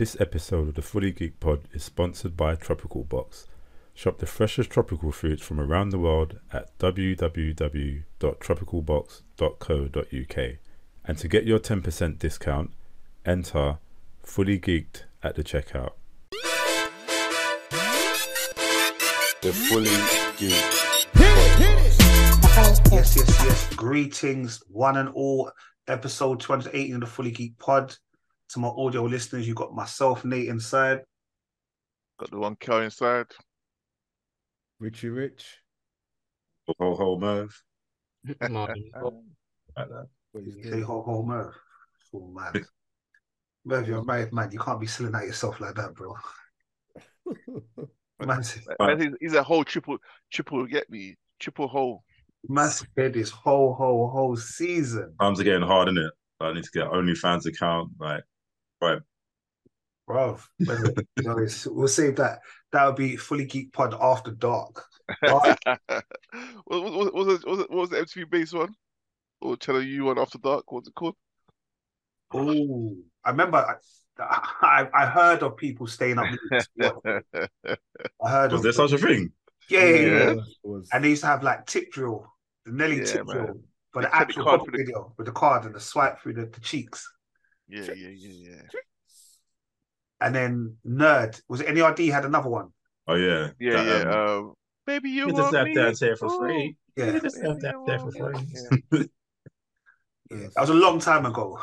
This episode of the Fully Geek Pod is sponsored by Tropical Box. Shop the freshest tropical fruits from around the world at www.tropicalbox.co.uk. And to get your 10% discount, enter Fully Geeked at the checkout. The Fully Geeked. Yes. Greetings, one and all. Episode 218 of the Fully Geek Pod. To my audio listeners, you got myself, Nate, inside. Got the one Kel inside. Richie Rich. Ho Merv. Say ho Merv. Oh man. Merv, you're a married man. You can't be selling out yourself like that, bro. Man, He's a whole triple get me. Triple hole. man said this whole season. Times are getting hard, innit? I need to get OnlyFans account, like, right. Bro, we'll save that. That would be Fully Geek Pod After Dark. What was the MTV base one? Or Channel U one After Dark? What's it called? Oh, I remember I heard of people staying up. I heard Was of there such a thing? Yeah. Was. And they used to have like tip drill, the Nelly tip man. drill, but They the take actual the card pop for the- video with the card and the swipe through the cheeks. Yeah. And then Nerd, was it NERD had another one? Oh, yeah. Yeah. Baby, you You just want have me? that there for Ooh. free. Yeah. You just have that there for free. Yeah. That was a long time ago.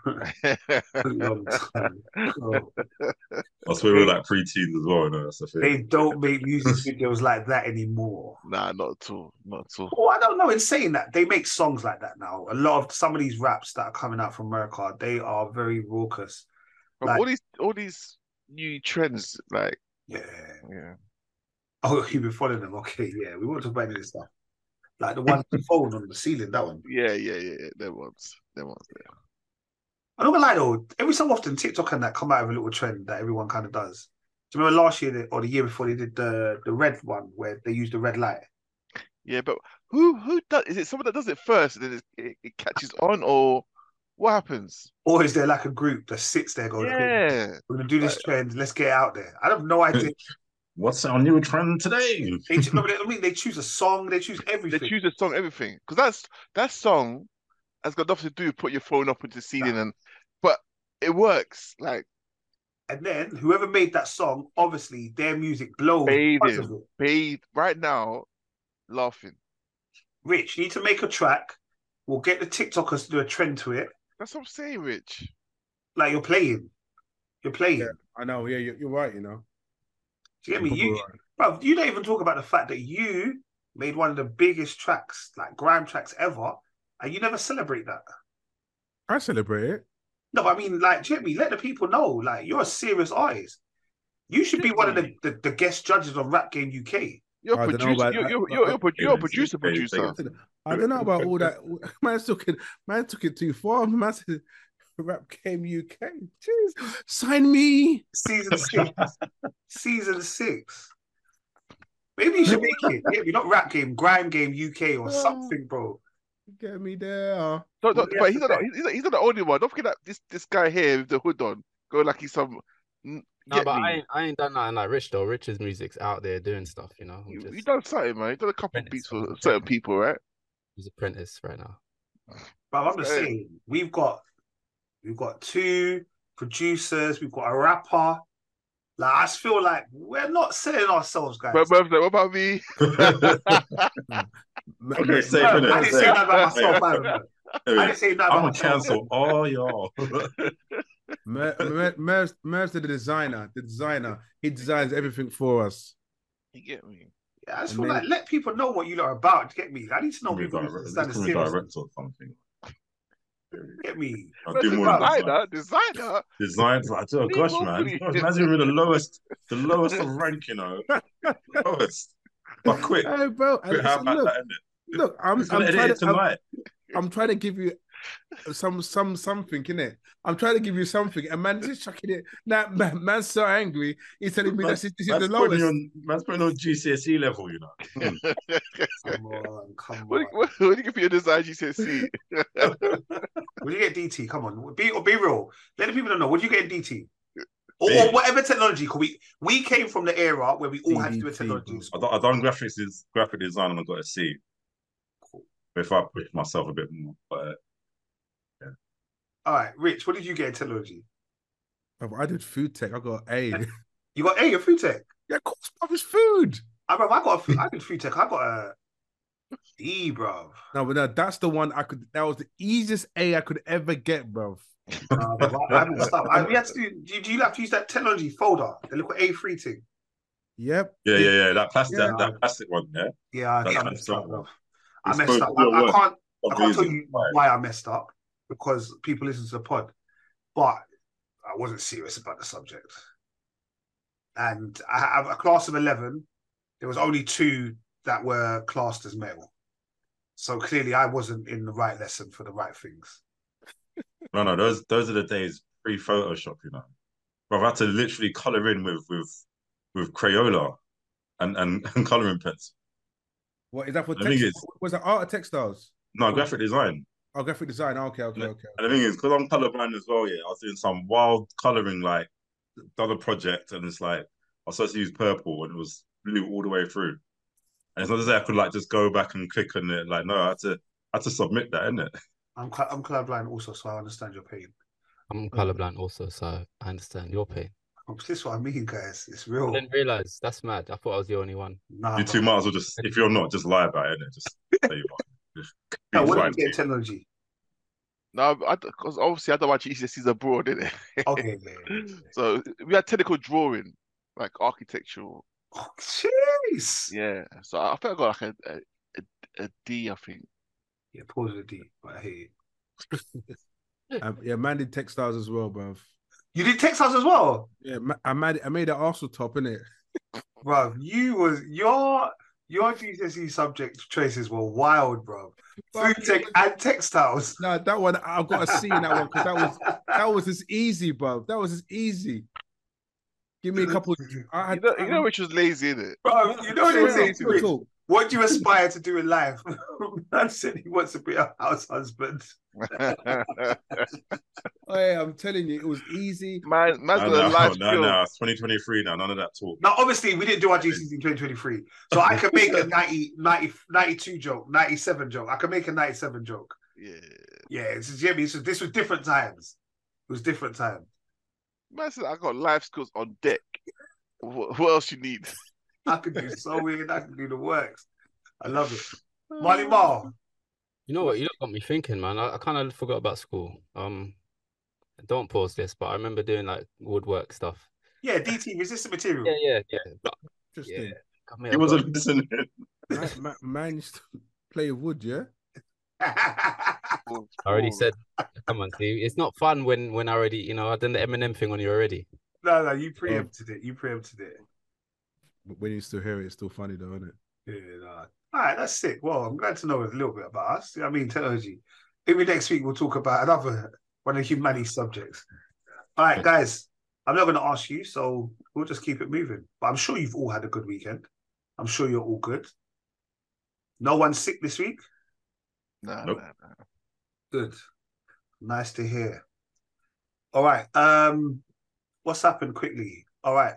Long time ago. That's where we were like pre-teens as well, no? That's the thing. They don't make music videos like that anymore. Nah, not at all. Oh, I don't know. In saying that, they make songs like that now. Some of these raps that are coming out from America, they are very raucous. But Like- all these new trends, like Yeah. yeah. Oh, you've been following them. Okay, yeah. We won't talk about any of this stuff. Like the one with the phone on the ceiling, that one. Yeah. Them ones. I'm not gonna lie though, every so often TikTok and that come out of a little trend that everyone kind of does. Do you remember last year or the year before they did the red one where they used the red light? Yeah, but who does? Is it someone that does it first and then it catches on, or what happens? Or is there like a group that sits there going, Yeah, we're gonna do this trend, let's get it out there. I have no idea. What's our new trend today? They choose a song, they choose they everything. choose a song, everything, because that song has got nothing to do with put your phone up into the ceiling, but it works. Like And then whoever made that song, obviously their music blows. because of it. bathe right now, laughing. Rich, you need to make a track. We'll get the TikTokers to do a trend to it. That's what I'm saying, Rich. Like you're playing. Yeah, I know. Yeah, you're right. You know. Do you get me? You're right. Bro, you don't even talk about the fact that you made one of the biggest tracks, like grime tracks ever, and you never celebrate that. I celebrate it. No, but I mean, like, do you get me? Let the people know, like, you're a serious artist. You should be one of the guest judges on Rap Game UK. You're I a don't know producer. about- You're a producer. I don't know about all that. Man took it too far. Man said, "Rap Game UK." Jeez, sign me. Season 6. Season 6. Maybe you should make it. Yeah, not Rap Game, Grime Game UK or something, bro. Get me there. But he's not the only one. Don't forget that this guy here with the hood on, going like he's some. No, but I ain't done nothing like Rich though. Rich's music's out there doing stuff, you know. You done something, man. You done a couple of beats for Apprentice. certain people, right? He's apprentice right now. But I'm just saying, we've got 2 producers, we've got a rapper. Like, I just feel like we're not selling ourselves, guys. But Merv's like, what about me? Okay, safe, I innit? didn't say that about myself, either. I Anyway, didn't say that I'm about gonna myself. cancel all y'all. Merv's the designer. The designer. He designs everything for us. You get me? Yeah, I just feel like let people know what you lot are about. To get me, I need to know Be a people director, understand the just be a seriousness. director or something. Get me. I'll do more than Designer. designs. Like, oh gosh, man. Imagine we're the lowest of rank, you know. Lowest. But quick. Hey, bro. Quick, how about Look, that, innit? look. I'm Gonna edit trying it tonight. I'm trying to give you something, innit? I'm trying to give you something, and man, just chucking it. Now, man's so angry. He's telling me this is the lowest. Man's putting on GCSE level, you know. Come on. What do you give for your design GCSE? Will you get DT? Come on. Be real. Let the people know. What do you get in DT? or whatever technology. Cause we came from the era where we all had to do a DDT, technology. bro. I've done graphic design and I got a C. If I push myself a bit more, but All right, Rich, what did you get in technology? Bro, I did food tech. I got A. You got A in food tech. Yeah, of course, bro, it's food. I did food tech. I got a D, bro. No, but no, that's the one I could. That was the easiest A I could ever get, bro. I messed up. We had to do you have to use that technology folder, the little A3 thing? Yep. yeah. That plastic, Yeah. that plastic one, yeah. Yeah, I That's messed up, bro. I It's messed up. supposed to be I work. can't tell you why I messed up because people listen to the pod, but I wasn't serious about the subject. And I have a class of 11. There was only 2 that were classed as male. So clearly I wasn't in the right lesson for the right things. No, those are the days pre-Photoshop, you know. Bro, I had to literally colour in with Crayola and colouring pens. What is that for? The thing is, was that art or textiles? no, graphic design. Oh, graphic design. Okay. And the thing is, because I'm colourblind as well, yeah, I was doing some wild colouring, like, done a project, and it's like, I was supposed to use purple, and it was blue all the way through. And it's not as if I could, like, just go back and click on it. Like, no, I had to submit that, innit? I'm colorblind also, so I understand your pain. I'm colorblind also, so I understand your pain. This is what I mean, guys. It's real. I didn't realize. That's mad. I thought I was the only one. Nah, You two might as well just, if you're not, just lie about it, innit? Just say you are. no, what did you get in technology? No, because obviously I don't watch GCSEs abroad, innit? Okay. So we had technical drawing, like architectural. Oh, jeez. Yeah. So I think I got like a D, I think. Yeah, pause the D, but I hate it. Yeah, man did textiles as well, bro. You did textiles as well? Yeah, I made an Arsenal top, innit? Bro, your GCSE subject choices were wild, bro. Food tech and textiles. No, that one I've got a C in that one because that was as easy, bro. That was as easy. Give me a couple. You know which was lazy, innit? Bro, you know what they say to Talk. Rich? What do you aspire to do in life? Man said he wants to be a house husband. Oh, yeah, I'm telling you, it was easy. Man's got a life skill. No, it's 2023 now. None of that talk. Now, obviously, we didn't do our GCSEs in 2023. So I can make a 92 joke, 97 joke. I can make a 97 joke. Yeah. Yeah, this was different times. It was different time. Man said I got life skills on deck. What else you need? I could do sewing. I could do the works. I love it. Marley Marl. You know what? You got me thinking, man. I kind of forgot about school. Don't pause this, but I remember doing like woodwork stuff. Yeah, DT, resistant material. Yeah. But, Interesting. yeah. He wasn't listening. Man used to play wood, yeah? I already said, come on, see, it's not fun when I already, I done the Eminem thing when you're ready. No, you preempted it. But when you still hear it, it's still funny though, isn't it? Yeah, no. All right, that's sick. Well, I'm glad to know a little bit about us. I mean, technology. Maybe next week we'll talk about another one of humanities subjects. All right, guys, I'm not going to ask you, so we'll just keep it moving. But I'm sure you've all had a good weekend. I'm sure you're all good. No one's sick this week? No. Good. Nice to hear. All right. What's happened quickly? All right.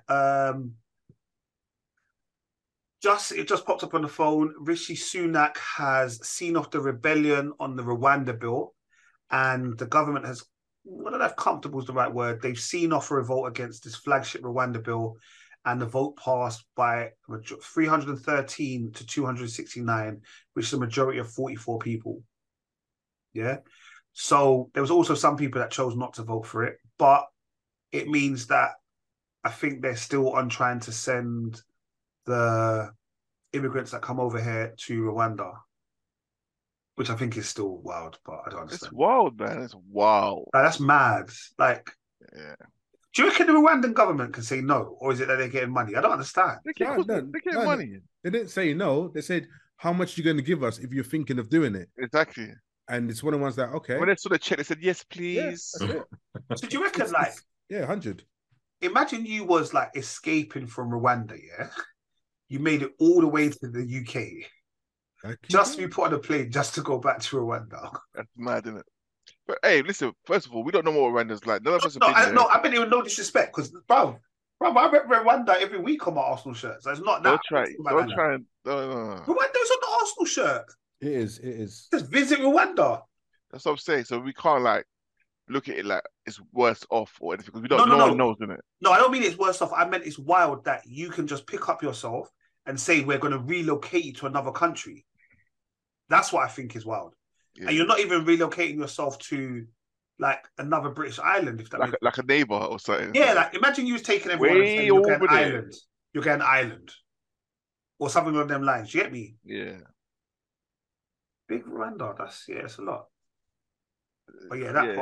It just popped up on the phone. Rishi Sunak has seen off the rebellion on the Rwanda bill, and the government has, I don't know if comfortable is the right word, they've seen off a revolt against this flagship Rwanda bill, and the vote passed by 313 to 269, which is a majority of 44 people. Yeah. So there was also some people that chose not to vote for it, but it means that I think they're still on trying to send the immigrants that come over here to Rwanda, which I think is still wild, but I don't understand. It's wild, man. It's wild. That's mad. Like, yeah. Do you reckon the Rwandan government can say no, or is it that they're getting money? I don't understand. They're getting money. They didn't say no. They said, how much are you going to give us if you're thinking of doing it? Exactly. And it's one of the ones that, okay. When they saw the check, they said, yes, please. Yeah, so do you reckon, like... Yeah, 100. Imagine you was, like, escaping from Rwanda, yeah? You made it all the way to the UK. Just to be put on a plane just to go back to Rwanda. That's mad, isn't it? But hey, listen. First of all, we don't know what Rwanda's like. None of us have No, been there. no, I mean, even no disrespect, because, bro, I rep Rwanda every week on my Arsenal shirt. So it's not that. Don't try. No. Rwanda's on the Arsenal shirt. It is. Just visit Rwanda. That's what I'm saying. So we can't like look at it like it's worse off or anything because we No, don't. no, No no. one knows, innit? No, I don't mean it's worse off. I meant it's wild that you can just pick up yourself and say we're going to relocate you to another country. That's what I think is wild. Yeah. And you're not even relocating yourself to like another British island, if that makes like a neighbor or something. Yeah, like imagine you was taking everyone and Way saying you're getting over there. island. You're getting island. Or something along them lines. You get me? Yeah. Big Rwanda, it's a lot. But yeah, that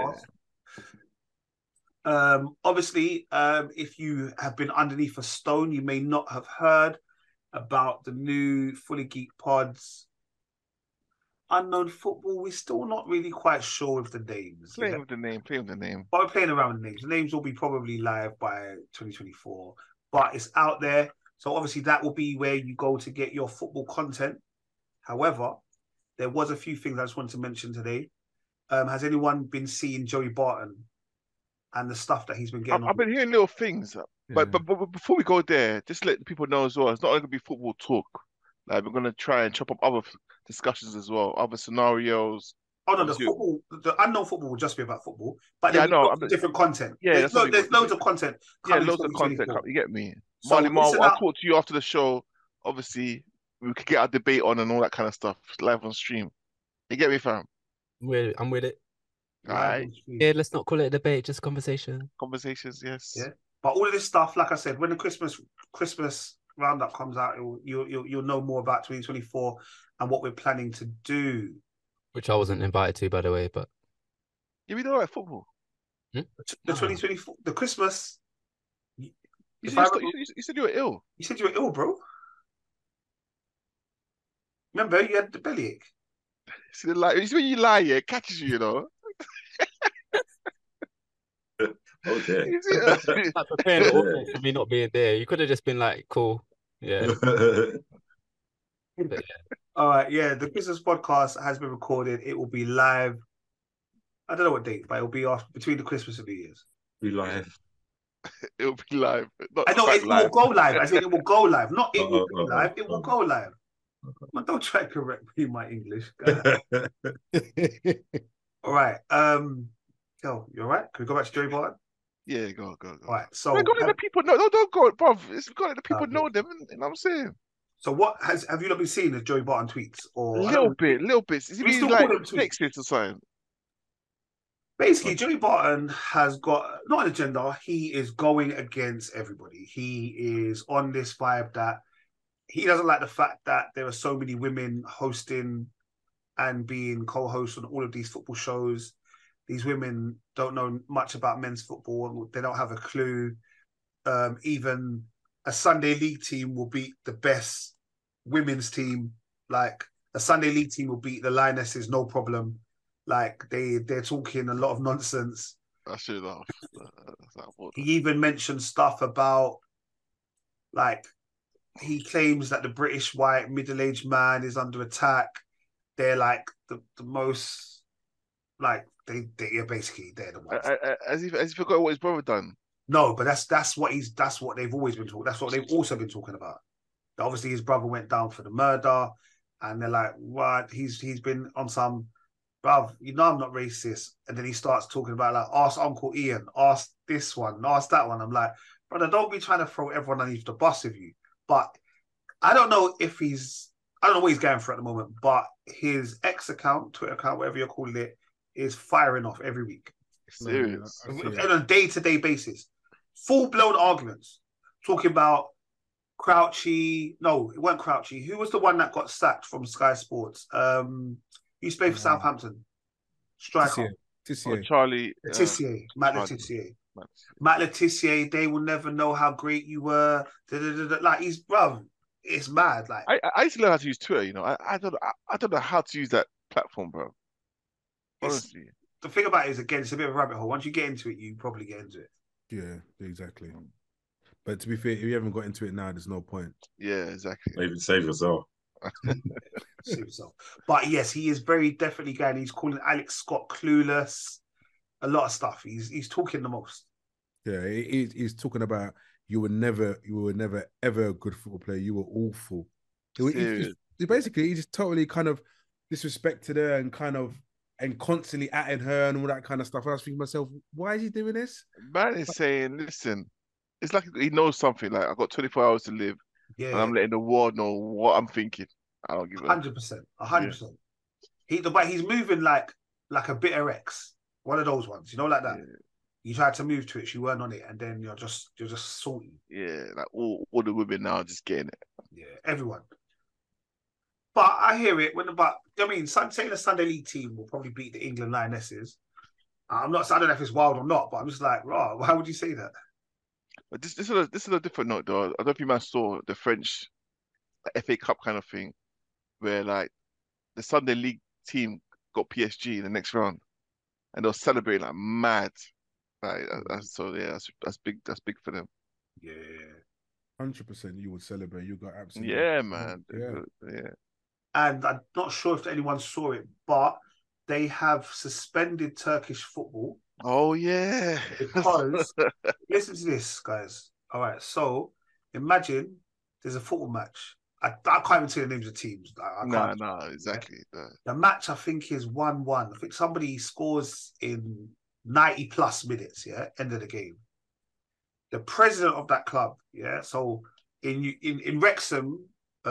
part. Obviously, if you have been underneath a stone, you may not have heard about the new Fully Geek Pods Unknown Football. We're still not really quite sure of the names. Playing with the name. But we're playing around with the names. The names will be probably live by 2024. But it's out there. So obviously that will be where you go to get your football content. However, there was a few things I just wanted to mention today. Has anyone been seeing Joey Barton and the stuff that he's been getting? I've been hearing little things, but before we go there, just let people know as well. It's not only gonna be football talk. Like we're gonna try and chop up other discussions as well, other scenarios. Oh no, the unknown football will just be about football, but yeah, different content. Yeah, there's loads of content. Yeah, loads of content. You get me, Marley Marl. I'll talk to you after the show. Obviously, we could get our debate on and all that kind of stuff live on stream. You get me, fam? I'm with it. All right. Yeah, let's not call it a debate, just conversation. Conversations, yes. Yeah, but all of this stuff, like I said, when the Christmas roundup comes out, you'll know more about 2024 and what we're planning to do. Which I wasn't invited to, by the way, but yeah, we don't like football. The 2024, the Christmas. You said you were ill. You said you were ill, bro. Remember, you had the bellyache. See the lie. You see when you lie, it catches you, you know. Okay. like preparing the audience for me not being there. You could have just been like, cool, yeah. But, yeah. All right, yeah. The Christmas podcast has been recorded. It will be live. I don't know what date, but it will be between the Christmas and New Year's. Be live. It will be live. I know it will go live. I said it will go live. Not it will be live. It will go live. Man, don't try to correct me in my English. All right. Kel, you all right? Can we go back to Joey Barton? Yeah, go. All right. So go let the people know. Don't go, bruv. It's got to let the people know them. You know what I'm saying? So what have you not been seeing the Joey Barton tweets? Or little bits. Is he like sexist or something? Basically, Joey Barton has got not an agenda. He is going against everybody. He is on this vibe that he doesn't like the fact that there are so many women hosting and being co-hosts on all of these football shows. These women don't know much about men's football. They don't have a clue. Even a Sunday League team will beat the best women's team. Like a Sunday League team will beat the Lionesses, no problem. Like they're talking a lot of nonsense. I should laugh. He even mentioned stuff about like he claims that the British white middle-aged man is under attack. They're like the most like they're basically they're the ones. Has he forgot what his brother done? No, but that's what they've always been talking. That's what they've also been talking about. Obviously, his brother went down for the murder, and they're like, "What? He's been on some, bruv. You know I'm not racist." And then he starts talking about like, ask Uncle Ian, ask this one, ask that one. I'm like, brother, don't be trying to throw everyone underneath the bus with you. But I don't know what he's going for at the moment. But his X account, Twitter account, whatever you're calling it, is firing off every week. Serious. On a day-to-day basis. Full-blown arguments. Talking about Crouchy. No, it wasn't Crouchy. Who was the one that got sacked from Sky Sports? He used to play for Southampton. Striker. Oh, Charlie. Letitia. Matt Letitia. Matt Letitia, they will never know how great you were. Like, he's, bro, it's mad. Like I used to learn how to use Twitter, you know. I don't know how to use that platform, bro. Honestly. The thing about it is, again, it's a bit of a rabbit hole. Once you get into it, you probably get into it. Yeah, exactly. But to be fair, if you haven't got into it now, there's no point. Yeah, exactly. Maybe save yourself. Suit himself. But yes, he is very definitely going. He's calling Alex Scott clueless. A lot of stuff. He's talking the most. Yeah, he's talking about you were never ever a good football player. You were awful. He just totally kind of disrespected her and constantly atting her and all that kind of stuff. I was thinking to myself, why is he doing this? Man is saying, listen, it's like he knows something. Like, I've got 24 hours to live, and I'm letting the world know what I'm thinking. I don't give a 100%. 100%. He's moving like a bitter ex. One of those ones, like that. Yeah. You tried to move to it, she weren't on it, and then you're just salty. Yeah, like all the women now are just getting it. Yeah, everyone. But I hear it saying the Sunday League team will probably beat the England Lionesses. I don't know if it's wild or not, but I'm just like, right, why would you say that? But this is a different note, though. I don't know if you might saw the French FA Cup kind of thing, where like the Sunday League team got PSG in the next round, and they were celebrating like mad. Like, so yeah, that's big. That's big for them. Yeah, 100%. You would celebrate. You got absolutely. Yeah, man. Yeah. And I'm not sure if anyone saw it, but they have suspended Turkish football. Oh yeah. Because listen to this, guys. All right, so imagine there's a football match. I can't even say the names of teams. No, exactly. Yeah? The match, I think, is 1-1. I think somebody scores in 90 plus minutes, end of the game. The president of that club, so in Wrexham,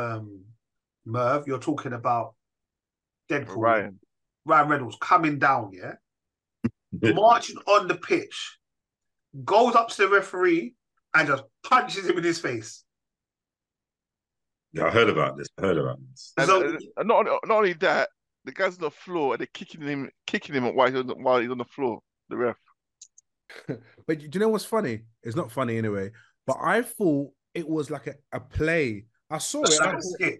Merv, you're talking about Deadpool, Ryan Reynolds coming down, marching on the pitch, goes up to the referee and just punches him in his face. Yeah, I heard about this. And not only that, the guy's on the floor and they're kicking him while he's on the floor. The ref. But do you know what's funny? It's not funny anyway. But I thought it was like a play. I saw it.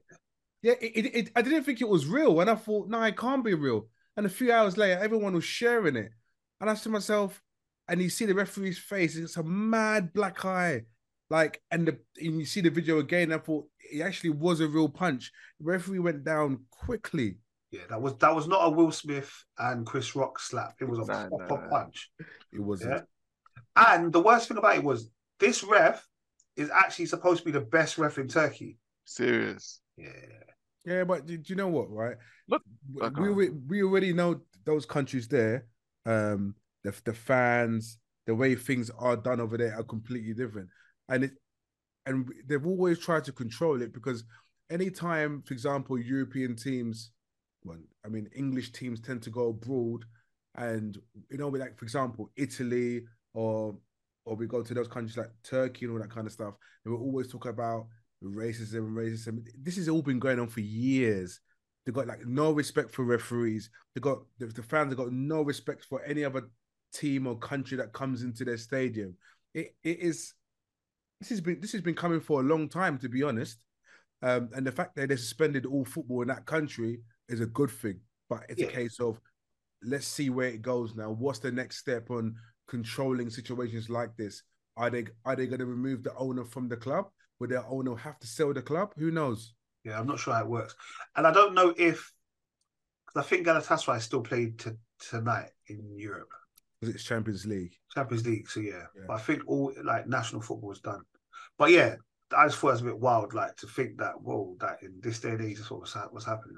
I didn't think it was real, and I thought, no, it can't be real. And a few hours later, everyone was sharing it, and I said to myself, and you see the referee's face, it's a mad black eye, like, and you see the video again. And I thought it actually was a real punch. The referee went down quickly. Yeah, that was not a Will Smith and Chris Rock slap. It was a proper punch. It wasn't. Yeah? And the worst thing about it was this ref is actually supposed to be the best ref in Turkey. Serious. Yeah, but do you know what, right? Look, we already know those countries there. The fans, the way things are done over there are completely different. And they've always tried to control it because anytime, for example, European teams, English teams tend to go abroad and, like, for example, Italy or we go to those countries like Turkey and all that kind of stuff, and we'll always talk about racism. This has all been going on for years. They've got like no respect for referees. The fans have got no respect for any other team or country that comes into their stadium. This has been coming for a long time, to be honest. And the fact that they suspended all football in that country is a good thing. But it's a case of let's see where it goes now. What's the next step on controlling situations like this? Are they going to remove the owner from the club? Would their owner have to sell the club? Who knows? Yeah, I'm not sure how it works. And I don't know because I think Galatasaray still played tonight in Europe. Because it's Champions League. Champions League, so yeah. But I think all like national football is done. But yeah, I just thought it was a bit wild, like to think that, that in this day and age is what's happening,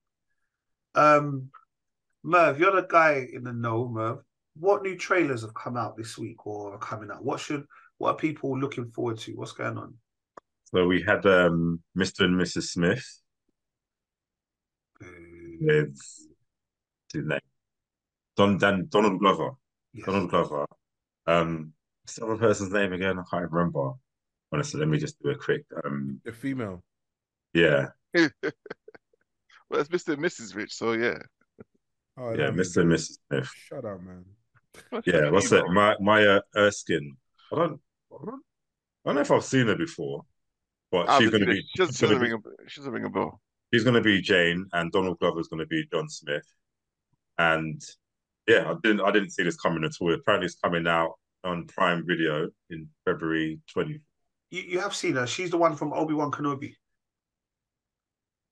man. Merv, you're the guy in the know, Merv. What new trailers have come out this week or are coming out? What are people looking forward to? What's going on? So we had Mr. and Mrs. Smith with his name, Donald Glover. Yes. Donald Glover. What's the other person's name again? I can't remember. Honestly, let me just do a quick. The female. Yeah. Well, it's Mr. and Mrs. Rich, so yeah. Oh, yeah, Mr. and Mrs. Smith. Shut up, man. Yeah, what's it? Maya Erskine. I don't know if I've seen her before, but she's going to be. She doesn't ring a bell. She's going to be Jane, and Donald Glover's going to be John Smith. And yeah, I didn't see this coming at all. Apparently, it's coming out on Prime Video in February 20. You have seen her. She's the one from Obi-Wan Kenobi.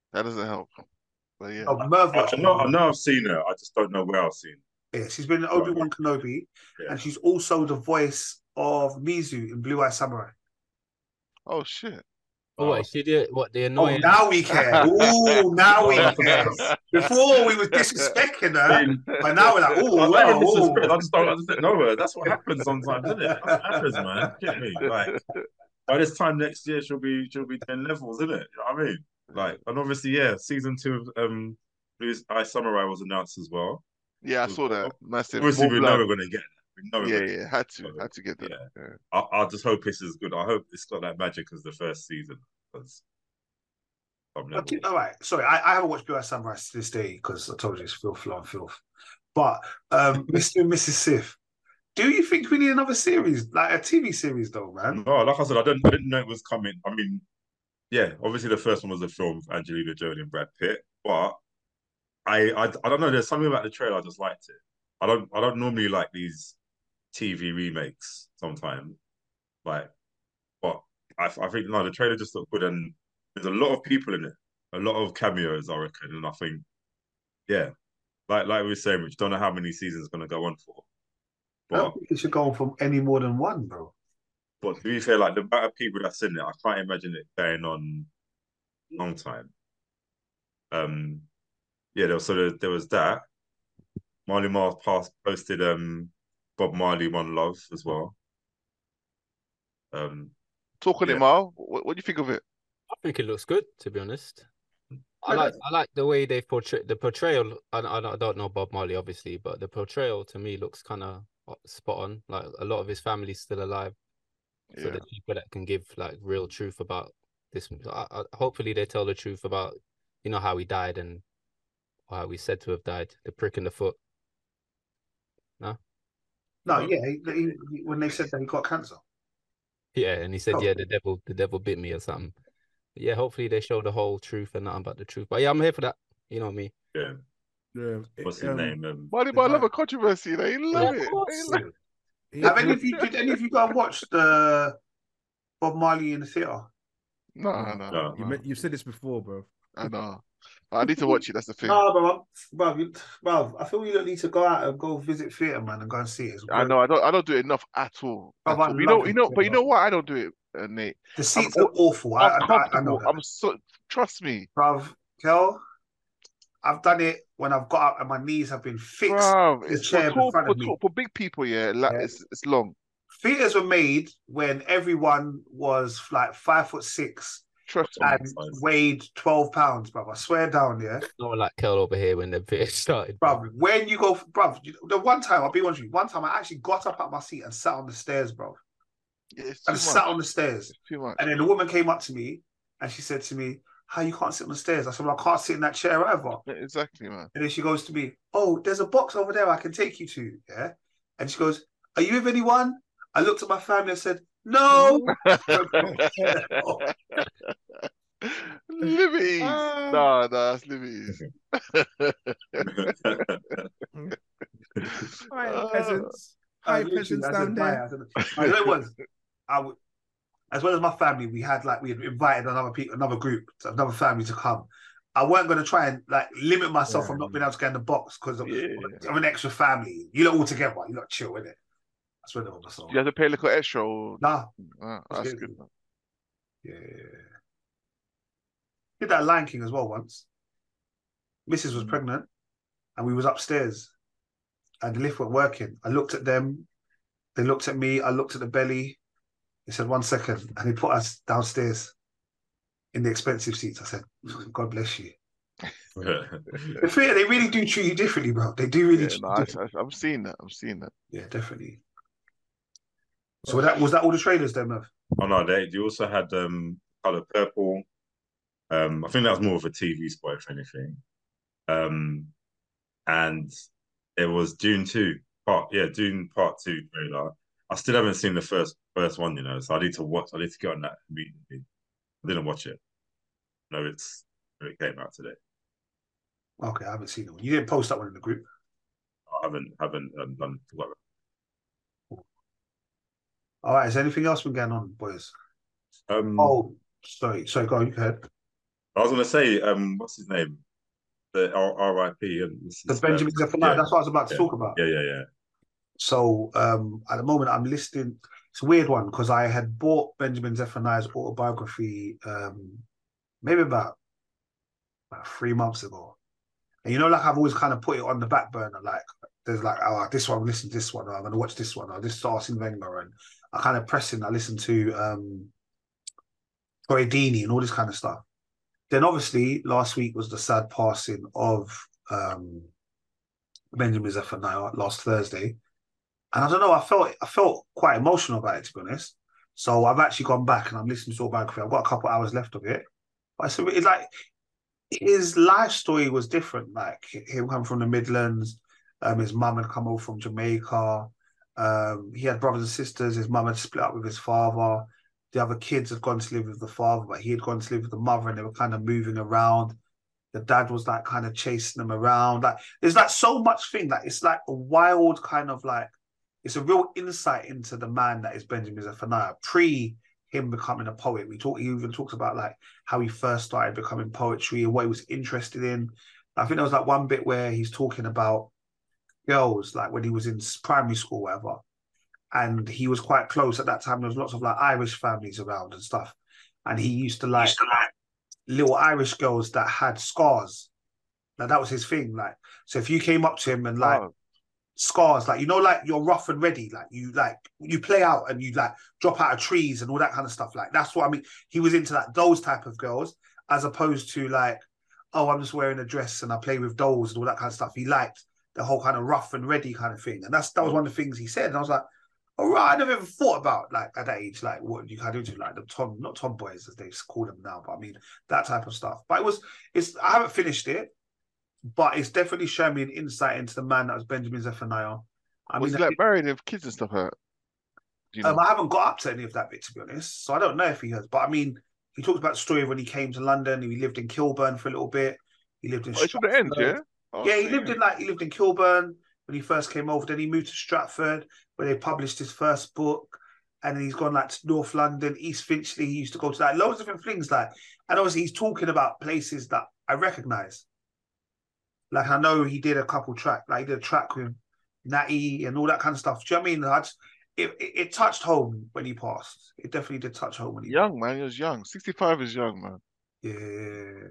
That doesn't help. But yeah. Oh, Merv watched I know I've seen her. I just don't know where I've seen her. Yeah, she's been in Obi-Wan Kenobi, and she's also the voice of Mizu in Blue Eye Samurai. Oh shit. Oh, wait, she did what the annoying. Oh, now we care. Ooh, now we care. Before we was disrespecting her, but now we're like, oh, well, I just don't know her. That's what happens sometimes, isn't it? That's what happens, man. Get me? Like by this time next year, she'll be 10 levels, isn't it? You know what I mean? Like, and obviously, yeah, season 2 of Blue Eye Samurai was announced as well. Yeah, I saw that. Massive. Obviously, we know we're going to get that. Yeah, had to get that. Yeah. I just hope it's as good. I hope it's got that magic as the first season. All right, sorry, I haven't watched Blue Eye Samurai to this day because I told you it's filth. But Mr. and Mrs. Sif, do you think we need another series, like a TV series, though, man? No, like I said, I didn't know it was coming. I mean, yeah, obviously the first one was a film of Angelina Jolie and Brad Pitt, but I don't know. There's something about the trailer I just liked it. I don't normally like these TV remakes sometimes, like, but I think no, the trailer just looked good, and there's a lot of people in it, a lot of cameos, I reckon, and I think, yeah, like we were saying, we don't know how many seasons it's gonna go on for. But I don't think it should go on for any more than one, bro. But to be fair, like the amount of people that's in it, I can't imagine it going on a long time. Yeah, there was that. Marley Marl posted Bob Marley One Love as well. Talking to Marl, what do you think of it? I think it looks good, to be honest. I like the way they've portrayed the portrayal. I don't know Bob Marley, obviously, but the portrayal to me looks kind of spot on. Like a lot of his family's still alive, so the people that can give like real truth about this. Hopefully, they tell the truth about how he died and how he's said to have died. The prick in the foot. No. Yeah. When they said that he got cancer. Yeah, and he said, the devil bit me or something. But yeah, hopefully they show the whole truth and nothing but the truth. But yeah, I'm here for that. You know me. Yeah. What's his name? Marley Marl love a controversy. They love it. Did any of you go and watch the Bob Marley in the theater? No. You said this before, bro. I know. I need to watch it. That's the thing. No, bro. I feel you don't need to go out and go visit theater, man, and go and see it. I know. I don't do it enough at all. But you know what? I don't do it, Nate. The seats are awful. I know that. I'm so. Trust me, bruv. Kel, I've done it when I've got up and my knees have been fixed. Bruv, it's for big people. Yeah, it's long. Theaters were made when everyone was like 5'6". And weighed 12 pounds, bruv. I swear down, yeah. No one like Kel over here when the theatre started. Bruv, when you go, bruv, the one time, I'll be honest with you, one time I actually got up out my seat and sat on the stairs, bruv. Sat on the stairs. And then the woman came up to me and she said to me, how you can't sit on the stairs? I said, well, I can't sit in that chair either. Exactly, man. And then she goes to me, oh, there's a box over there I can take you to, yeah? And she goes, are you with anyone? I looked at my family and said, no. Liberties. No, that's liberties. Hi, peasants. Hi, peasants down there. I know it was. As well as my family, we had invited another group, another family to come. I weren't going to try and limit myself from not being able to get in the box because of an extra family. You lot all together, you lot chill, innit? That's what it was. You have to pay a little extra? Or... Nah. That's good. Yeah. Did that Lion King as well once. Mrs. was pregnant and we was upstairs and the lift weren't working. I looked at them. They looked at me. I looked at the belly. They said, 1 second. And they put us downstairs in the expensive seats. I said, God bless you. The theatre, they really do treat you differently, bro. They do really treat you differently. I'm seeing that. Yeah, definitely. So was that all the trailers then, Merv? Oh no, they also had Colour Purple. I think that was more of a TV spot, if anything. And it was Dune Part 2 trailer. I still haven't seen the first one, so I need to get on that immediately. I didn't watch it. No, it came out today. Okay, I haven't seen it. You didn't post that one in the group? I haven't done it. All right, is there anything else been going on, boys? Sorry, go ahead. I was gonna say, what's his name? The R.I.P. The Benjamin Zephaniah. That's what I was about to talk about. Yeah. So at the moment, I'm listening. It's a weird one because I had bought Benjamin Zephaniah's autobiography maybe about 3 months ago. And you know, like I've always kind of put it on the back burner. Like there's like, oh, this one, listen to this one. Or I'm gonna watch this one. Or this Arsene Wenger, and I kind of press in. I listen to Troy Deeney and all this kind of stuff. Then obviously last week was the sad passing of Benjamin Zephaniah last Thursday. And I don't know, I felt quite emotional about it, to be honest. So I've actually gone back and I'm listening to autobiography. I've got a couple of hours left of it. But it's like his life story was different. Like him coming from the Midlands, his mum had come over from Jamaica. He had brothers and sisters. His mum had split up with his father. The other kids had gone to live with the father, but he had gone to live with the mother, and they were kind of moving around. The dad was like kind of chasing them around. Like there's like so much thing. Like it's like a wild kind of like, it's a real insight into the man that is Benjamin Zephaniah pre him becoming a poet. He even talks about like how he first started becoming poetry and what he was interested in. I think there was like one bit where he's talking about girls, like when he was in primary school, whatever. And he was quite close at that time. There was lots of like Irish families around and stuff. And he used to like little Irish girls that had scars. Like that was his thing. Like, so if you came up to him and like scars, like, you know, like you're rough and ready, like you play out and you like drop out of trees and all that kind of stuff. Like that's what I mean. He was into like those type of girls, as opposed to like, oh, I'm just wearing a dress and I play with dolls and all that kind of stuff. He liked the whole kind of rough and ready kind of thing. And that was one of the things he said. And I was like, all right, I never even thought about like at that age, like what you kind of do, like the not tomboys as they call them now, but I mean that type of stuff. But I haven't finished it, but it's definitely showing me an insight into the man that was Benjamin Zephaniah. Was he like married with kids and stuff? Do you know? I haven't got up to any of that bit, to be honest, so I don't know if he has. But I mean, he talks about the story of when he came to London. He lived in Kilburn for a little bit. He lived in. It's at the end, yeah. Yeah, he lived in Kilburn when he first came over. Then he moved to Stratford, where they published his first book. And then he's gone like to North London, East Finchley. He used to go to like loads of different things. Like, and obviously he's talking about places that I recognise. Like I know he did a couple tracks, like he did a track with Natty and all that kind of stuff. Do you know what I mean? It touched home when he passed. It definitely did touch home when he young, man. He was young. 65 is young, man. Yeah.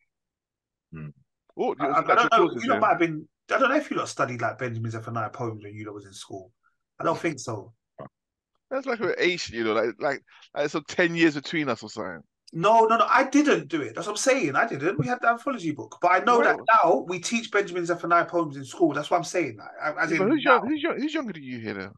Oh, I don't know. You lot might have been. I don't know if you lot studied like Benjamin Zephaniah poems when you lot was in school. I don't think so. That's like an age, you know, like some 10 years between us or something. No. I didn't do it. That's what I'm saying. I didn't. We had the anthology book, but I know that now we teach Benjamin Zephaniah poems in school. That's what I'm saying. Who's younger than you here? Then?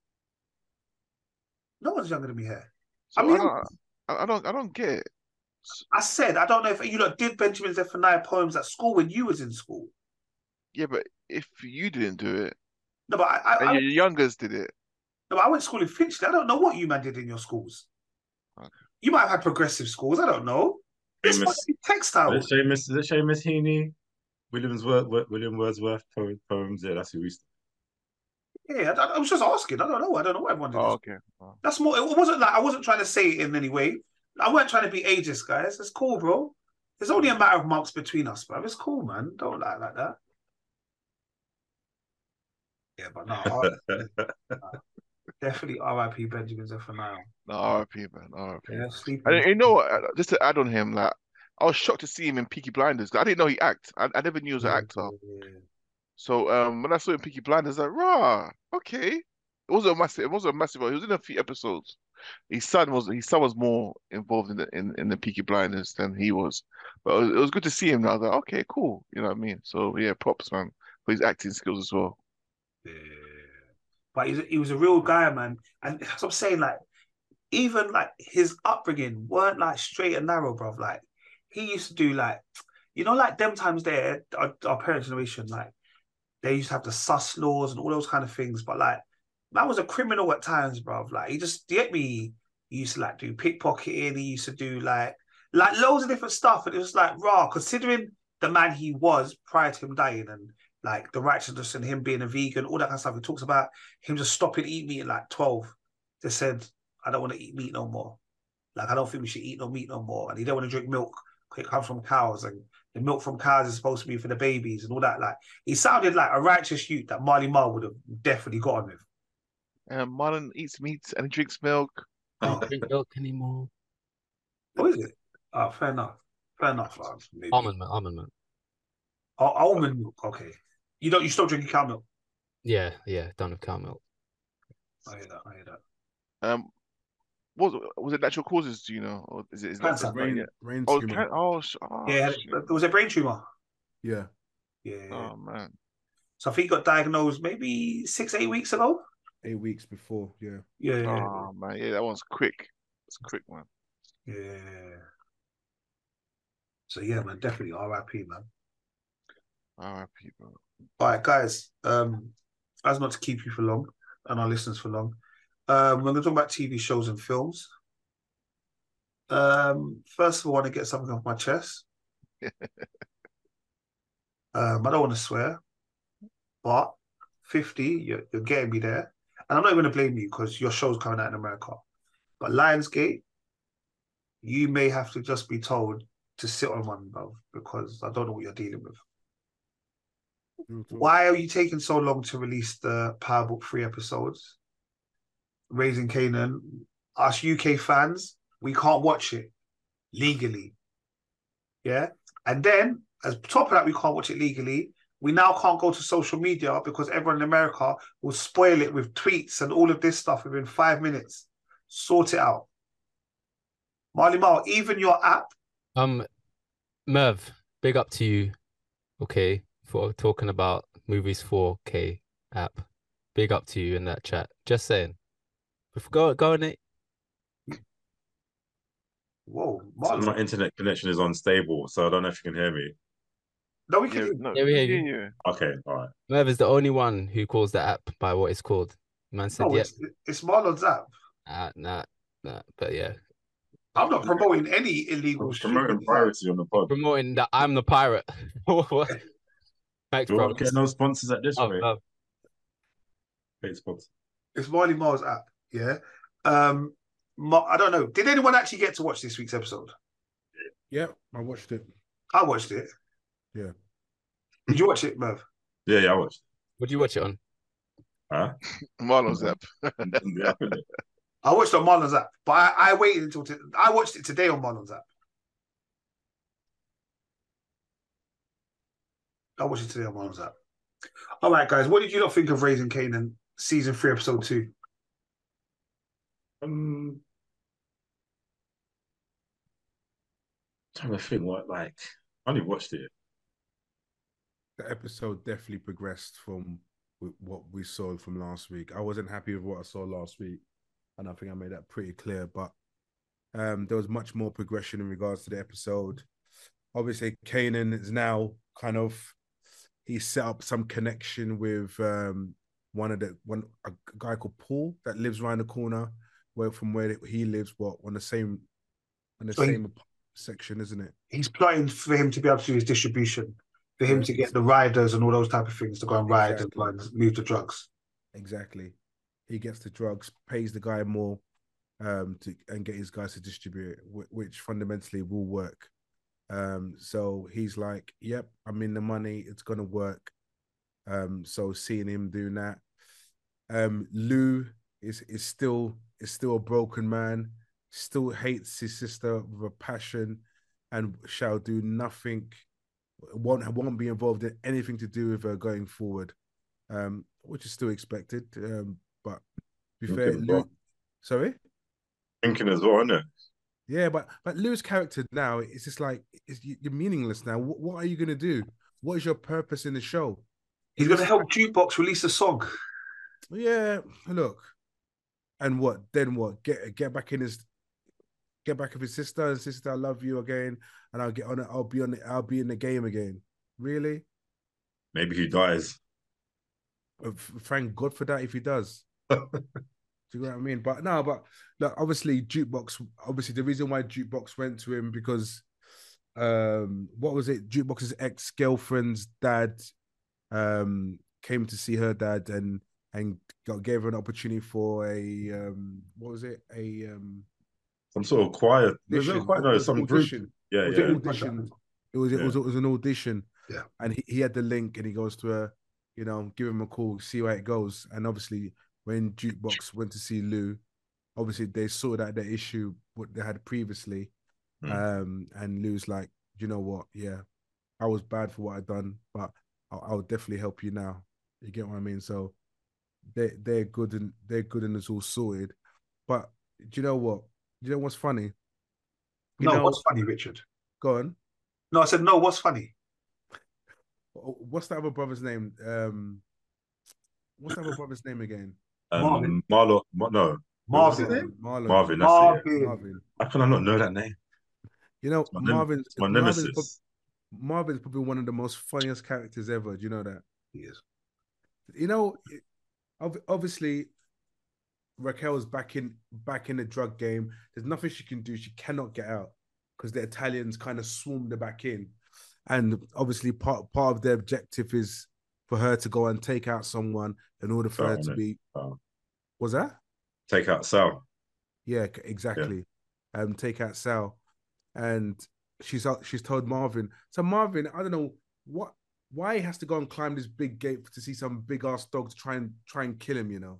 No one's younger than me here. So I don't get it. I said I don't know if you lot did Benjamin Zephaniah poems at school when you was in school. Yeah, but if you didn't do it, no, but your youngers did it. No, but I went to school in Finchley. I don't know what you man did in your schools. Okay. You might have had progressive schools. I don't know. This must be textile. Is it Seamus Heaney? William Wordsworth poems. Yeah, that's who we. Yeah, I was just asking. I don't know what everyone did. Oh, okay. Oh. That's more. It wasn't like I wasn't trying to say it in any way. I weren't trying to be ageist, guys. It's cool, bro. There's only a matter of months between us, bro. It's cool, man. Don't lie like that. Yeah, but no. Definitely R.I.P. Benjamin Zephaniah. No, R.I.P. man, R.I.P. Yeah, and you know what? Just to add on him, like I was shocked to see him in Peaky Blinders. I didn't know he acted. I never knew he was an actor. Yeah. So when I saw him in Peaky Blinders, I was like, rah, okay. It wasn't a massive. He was in a few episodes. His son was more involved in the Peaky Blinders than he was. But it was good to see him now. I was like, okay, cool. You know what I mean? So yeah, props, man, for his acting skills as well. Yeah. But he was a real guy, man. And as I'm saying, like, even like his upbringing weren't like straight and narrow, bro. Like, he used to do like, you know, like them times there, our parents' generation, like, they used to have the sus laws and all those kind of things. But like, man was a criminal at times, bro. Like, he used to like do pickpocketing. He used to do like loads of different stuff. And it was like, raw, considering the man he was prior to him dying and like the righteousness and him being a vegan, all that kind of stuff. He talks about him just stopping eating meat at like 12. Just said, I don't want to eat meat no more. Like, I don't think we should eat no meat no more. And he don't want to drink milk it comes from cows, and the milk from cows is supposed to be for the babies and all that. Like, he sounded like a righteous youth that Marley Marl would have definitely got on with. Marlon eats meat and drinks milk. I don't drink milk anymore. What is it? Oh, fair enough. Fair enough, Lance. Maybe. Almond milk. Oh, almond milk. Okay. You stop drinking cow milk. Yeah, done with cow milk. I hear that. Was it natural causes? Do you know, or is it Cancer. Brain Oh, tumor. Yeah, shit. there was a brain tumor. Yeah. Yeah. Oh man. So I think he got diagnosed maybe 6-8 weeks ago. 8 weeks before. Yeah. Yeah. Oh man, yeah, that one's quick. It's quick, man. Yeah. So yeah, man, definitely R.I.P. man. R.I.P. bro. All right, guys. As not to keep you for long and our listeners for long, we're going to talk about TV shows and films. First of all, I want to get something off my chest. I don't want to swear, but 50, you're getting me there. And I'm not going to blame you because your show's coming out in America. But Lionsgate, you may have to just be told to sit on one, bro, because I don't know what you're dealing with. Why are you taking so long to release the Power Book 3 episodes? Raising Kanan, us UK fans, we can't watch it legally. Yeah? And then, as top of that, we can't watch it legally. We now can't go to social media because everyone in America will spoil it with tweets and all of this stuff within 5 minutes. Sort it out. Marley Marl, even your app. Merv, big up to you, okay, for talking about Movies 4K app. Big up to you in that chat. Just saying. Go on it. Whoa, so my internet connection is unstable, so I don't know if you can hear me. No, we can hear no, yeah, we hear you. Okay, all right. Merv is the only one who calls the app by what it's called. Man said, no, it's Marlon's app. Nah. But yeah. I'm not promoting any illegal shit. Promoting piracy on the pod. Promoting that I'm the pirate. Thanks, bro. Get no sponsors at this rate. Paid sponsor. It's Marley Marl's app, yeah. I don't know. Did anyone actually get to watch this week's episode? Yeah, I watched it. I watched it. Yeah. Did you watch it, Merv? Yeah, I watched. Would you watch it on? Huh? Marlon's app. I watched it on Marlon's app, but I waited until I watched it today on Marlon's app. I watched it today on Marlon's app. All right, guys, what did you not think of Raising Kanan season 3, episode 2? Trying to think I only watched it. The episode definitely progressed from what we saw from last week. I wasn't happy with what I saw last week, and I think I made that pretty clear. But there was much more progression in regards to the episode. Obviously, Kanan is now he set up some connection with a guy called Paul that lives around the corner from where he lives. On the same section, isn't it? He's plotting for him to be able to do his distribution, for him to get the riders and all those type of things to go and ride and move the drugs. Exactly. He gets the drugs, pays the guy more and get his guys to distribute it, which fundamentally will work. So he's like, yep, I'm in the money, it's gonna work. So seeing him doing that. Lou is still a broken man, still hates his sister with a passion, and shall do nothing, won't be involved in anything to do with her going forward, which is still expected. But to be fair, Lou, sorry? Thinking as well, isn't it? Yeah, but Lou's character now is just like, you're meaningless now. What are you going to do? What is your purpose in the show? He's going to help Jukebox release a song. Yeah, look. And what? Then what? Get back with his sister and sister, I love you again, and I'll get on it. I'll be in the game again. Really? Maybe he dies. Thank God for that if he does. Do you know what I mean? But look, obviously Jukebox. Obviously, the reason why Jukebox went to him because, what was it? Jukebox's ex-girlfriend's dad, came to see her dad and gave her an opportunity for a what was it? A some sort of choir. Some some group. audition. Yeah, it was yeah. an audition. It was an audition. Yeah. And he had the link, and he goes to her, give him a call, see how it goes. And obviously, when Jukebox went to see Lou, obviously they sorted out the issue what they had previously. And Lou's like, you know what? Yeah, I was bad for what I'd done, but I'll definitely help you now. You get what I mean? So they're good and it's all sorted. But do you know what? You know what's funny? What's funny, Richard? Go on. No, I said no. What's funny? What's that other brother's name? What's that other brother's name again? Marvin. No. Marvin. Marvin. That's it. Yeah. Marvin. How can I not know that name? Marvin's my nemesis. Marvin's probably one of the most funniest characters ever. Do you know that? He is. Obviously, Raquel's back in the drug game. There's nothing she can do. She cannot get out because the Italians kind of swarmed her back in. And obviously, part of their objective is for her to go and take out someone in order for her to be. Was that? Take out Sal. Yeah, exactly. Yeah. Take out Sal, and she's told Marvin. So Marvin, I don't know why he has to go and climb this big gate to see some big ass dog to try and kill him.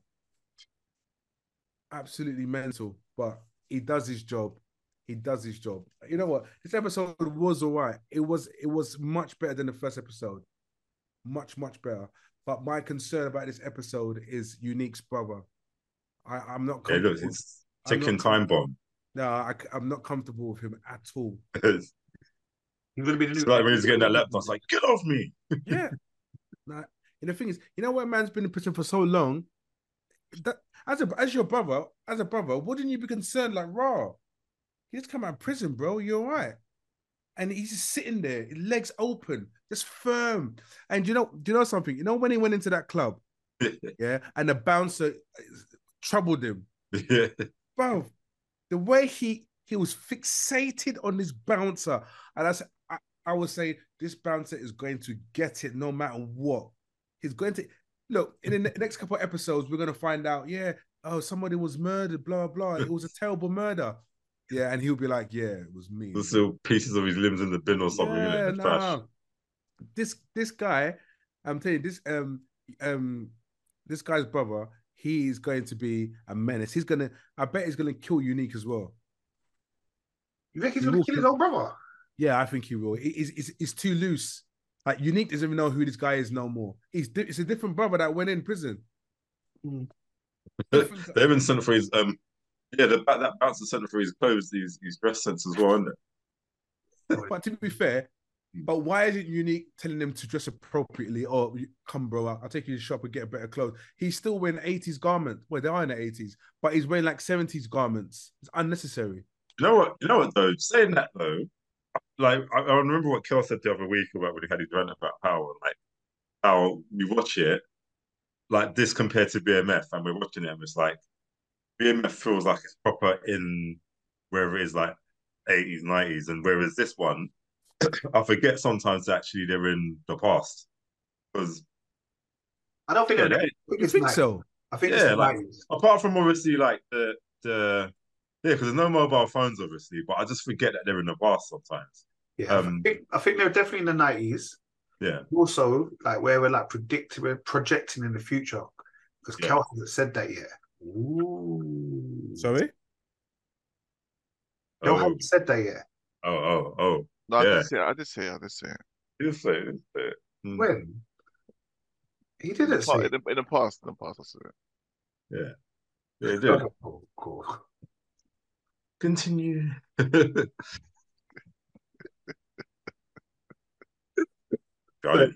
Absolutely mental, but he does his job. You know what? This episode was all right. It was much better than the first episode. Much, much better. But my concern about this episode is Unique's brother. I'm not comfortable. Look, it's ticking time bomb. No, I'm not comfortable with him at all. He's gonna be the new. It's like when he's getting that laptop, it's like, get off me. Yeah. And the thing is, when man's been in prison for so long, that as your brother, wouldn't you be concerned like, raw? He just come out of prison, bro. You're all right. And he's just sitting there, legs open, just firm. And do you know something? When he went into that club, yeah, and the bouncer troubled him. Yeah. Bro, the way he was fixated on this bouncer. And I would say this bouncer is going to get it no matter what. He's going to look in the next couple of episodes, we're gonna find out, somebody was murdered, blah blah. It was a terrible murder. Yeah, and he'll be like, yeah, it was me. There's still pieces of his limbs in the bin or something. Yeah, no. This guy, I'm telling you, this guy's brother, he's going to be a menace. I bet he's gonna kill Unique as well. You think he's gonna kill his own brother? Yeah, I think he will. It's too loose. Like Unique doesn't even know who this guy is no more. It's a different brother that went in prison. They even sent for his that bouncer sent for his clothes, his dress sense as well, isn't it? But to be fair, but why isn't Unique telling him to dress appropriately? Or come, bro, I'll take you to the shop and get better clothes. He's still wearing 80s garments. Well, they are in the 80s, but he's wearing like 70s garments. It's unnecessary. You know what though? Saying that though, like I remember what Kel said the other week about when he had his rant about Power, like how you watch it, like this compared to BMF, and we're watching it, and it's like BMF feels like it's proper in wherever it is, like 80s, 90s, and whereas this one, I forget sometimes actually they're in the past because I don't think you think so. I think it's the 90s. Apart from obviously like the because there's no mobile phones obviously, but I just forget that they're in the past sometimes. Yeah, I think they're definitely in the 90s. Yeah. Also, like where we're projecting in the future because Kel hasn't said that yet. Ooh. Sorry? Kel hasn't said that yet. Oh. No, yeah. I did say it. You say it. When? He didn't say it. In the past, I said it. Yeah. Yeah, he did. Cool. Continue. I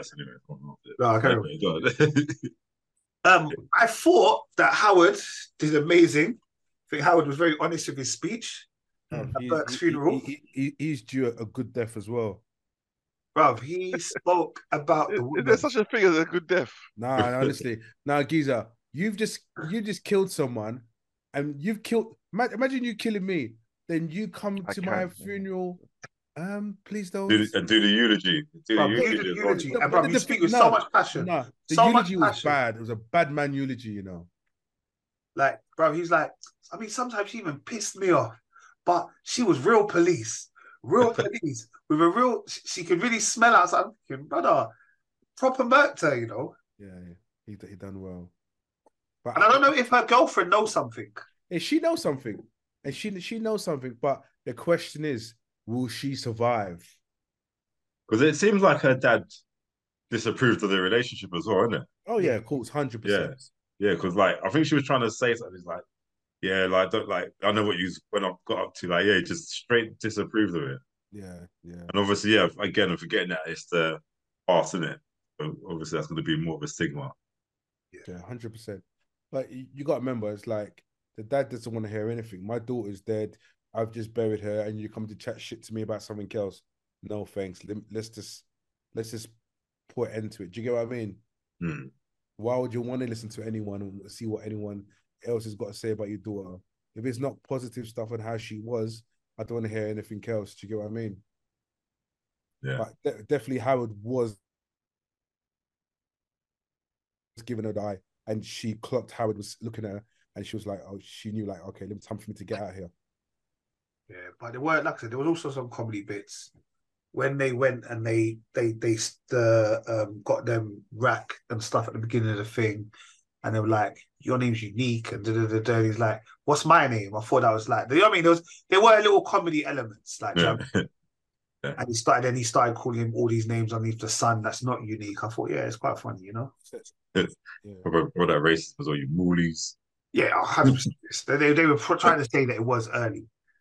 thought that Howard did amazing. I think Howard was very honest with his speech at Burke's funeral. He's due a good death as well. Bruv, he spoke about the woman. Is there such a thing as a good death? Nah, honestly. Nah, Giza, you've just killed someone and you've killed... Imagine you killing me. Then you come to my funeral... please don't do the eulogy. Do the eulogy. And bro, you speak with so much passion. No, the eulogy was bad. It was a bad man eulogy, you know. Like, bro, he's like, I mean, sometimes she even pissed me off, but she was real police. real police with a real. She could really smell out. So I'm thinking, brother, proper murder, you know. Yeah, he done well. And I don't know if her girlfriend knows something. Yeah, she knows something, and she knows something. But the question is, will she survive? Because it seems like her dad disapproved of the relationship as well, isn't it? Oh yeah, of course, 100%. Yeah, because like I think she was trying to say something. He's like, yeah, like don't like I know what you when I got up to. Like, yeah, just straight disapproved of it. Yeah. And obviously, yeah, again, I'm forgetting that it's the past, isn't it? So obviously, that's going to be more of a stigma. Yeah, 100%. But you got to remember, it's like the dad doesn't want to hear anything. My daughter's dead. I've just buried her, and you come to chat shit to me about something else. No thanks. Let's just put an end to it. Do you get what I mean? Why would you want to listen to anyone and see what anyone else has got to say about your daughter? If it's not positive stuff on how she was, I don't want to hear anything else. Do you get what I mean? Yeah. But definitely Howard was giving her the eye, and she clocked Howard was looking at her, and she was like, oh, she knew, like, okay, time for me to get out of here. Yeah, but there were, like I said, there was also some comedy bits when they went and they got them rack and stuff at the beginning of the thing, and they were like, your name's unique, and da-da-da-da. He's like, what's my name? I thought that was like, you know what I mean? There were little comedy elements, like, Yeah. And he started calling him all these names underneath the sun. That's not unique. I thought, yeah, it's quite funny, you know. What that racist was, all you moolies. Yeah, 100%. They were trying to say that it was early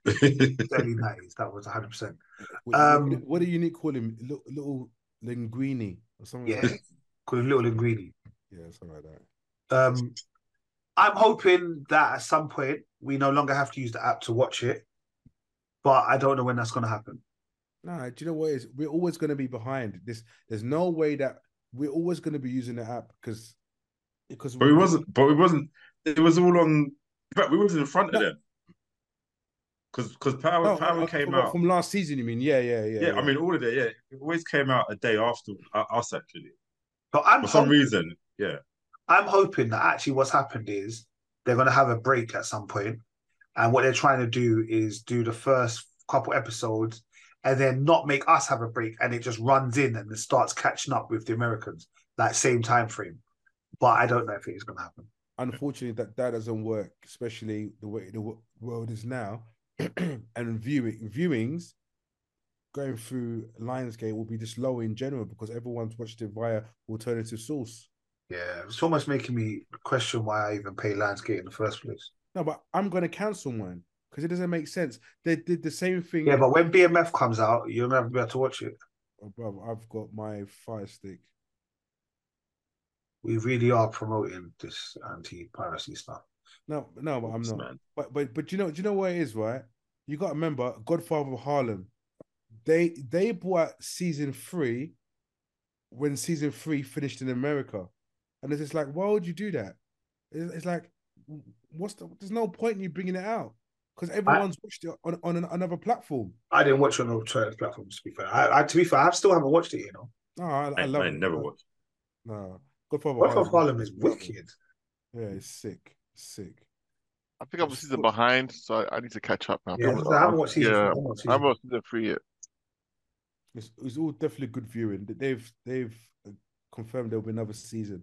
90s. That was 100%. What do Unique call him? Little Linguini or something? Yeah, like that? call him Little Linguini. Yeah, something like that. I'm hoping that at some point we no longer have to use the app to watch it, but I don't know when that's going to happen. No, do you know what it is? We're always going to be behind this. There's no way that we're always going to be using the app because we wasn't. It was all on. In fact, we wasn't in front of them because Power came out from last season. You mean? Yeah. I mean, all of it. Yeah, it always came out a day after us actually. But for some reason, yeah. I'm hoping that actually what's happened is they're going to have a break at some point, and what they're trying to do is do the first couple episodes and then not make us have a break, and it just runs in and it starts catching up with the Americans, like same time frame. But I don't know if it is going to happen. Unfortunately, that doesn't work, especially the way the world is now. And viewings going through Lionsgate will be just low in general because everyone's watched it via alternative source. Yeah, it's almost making me question why I even pay Lionsgate in the first place. No, but I'm going to cancel mine because it doesn't make sense. They did the same thing. Yeah, but when BMF comes out, you'll never be able to watch it. Oh, bro, I've got my Fire Stick. We really are promoting this anti-piracy stuff. No, but I'm not. Man. But do you know what it is, right? You got to remember, Godfather of Harlem. They bought season 3 when season 3 finished in America, and it's just like, why would you do that? It's like, there's no point in you bringing it out because everyone's watched it on another platform. I didn't watch it on other platforms. To be fair, I still haven't watched it. You know. No, I love it. Never watched. No. Godfather of Harlem is wicked. Yeah, it's sick. I think I'm a season behind, so I need to catch up now. Yeah, I haven't watched season. I haven't watched season 3 yet. It's all definitely good viewing. They've confirmed there'll be another season.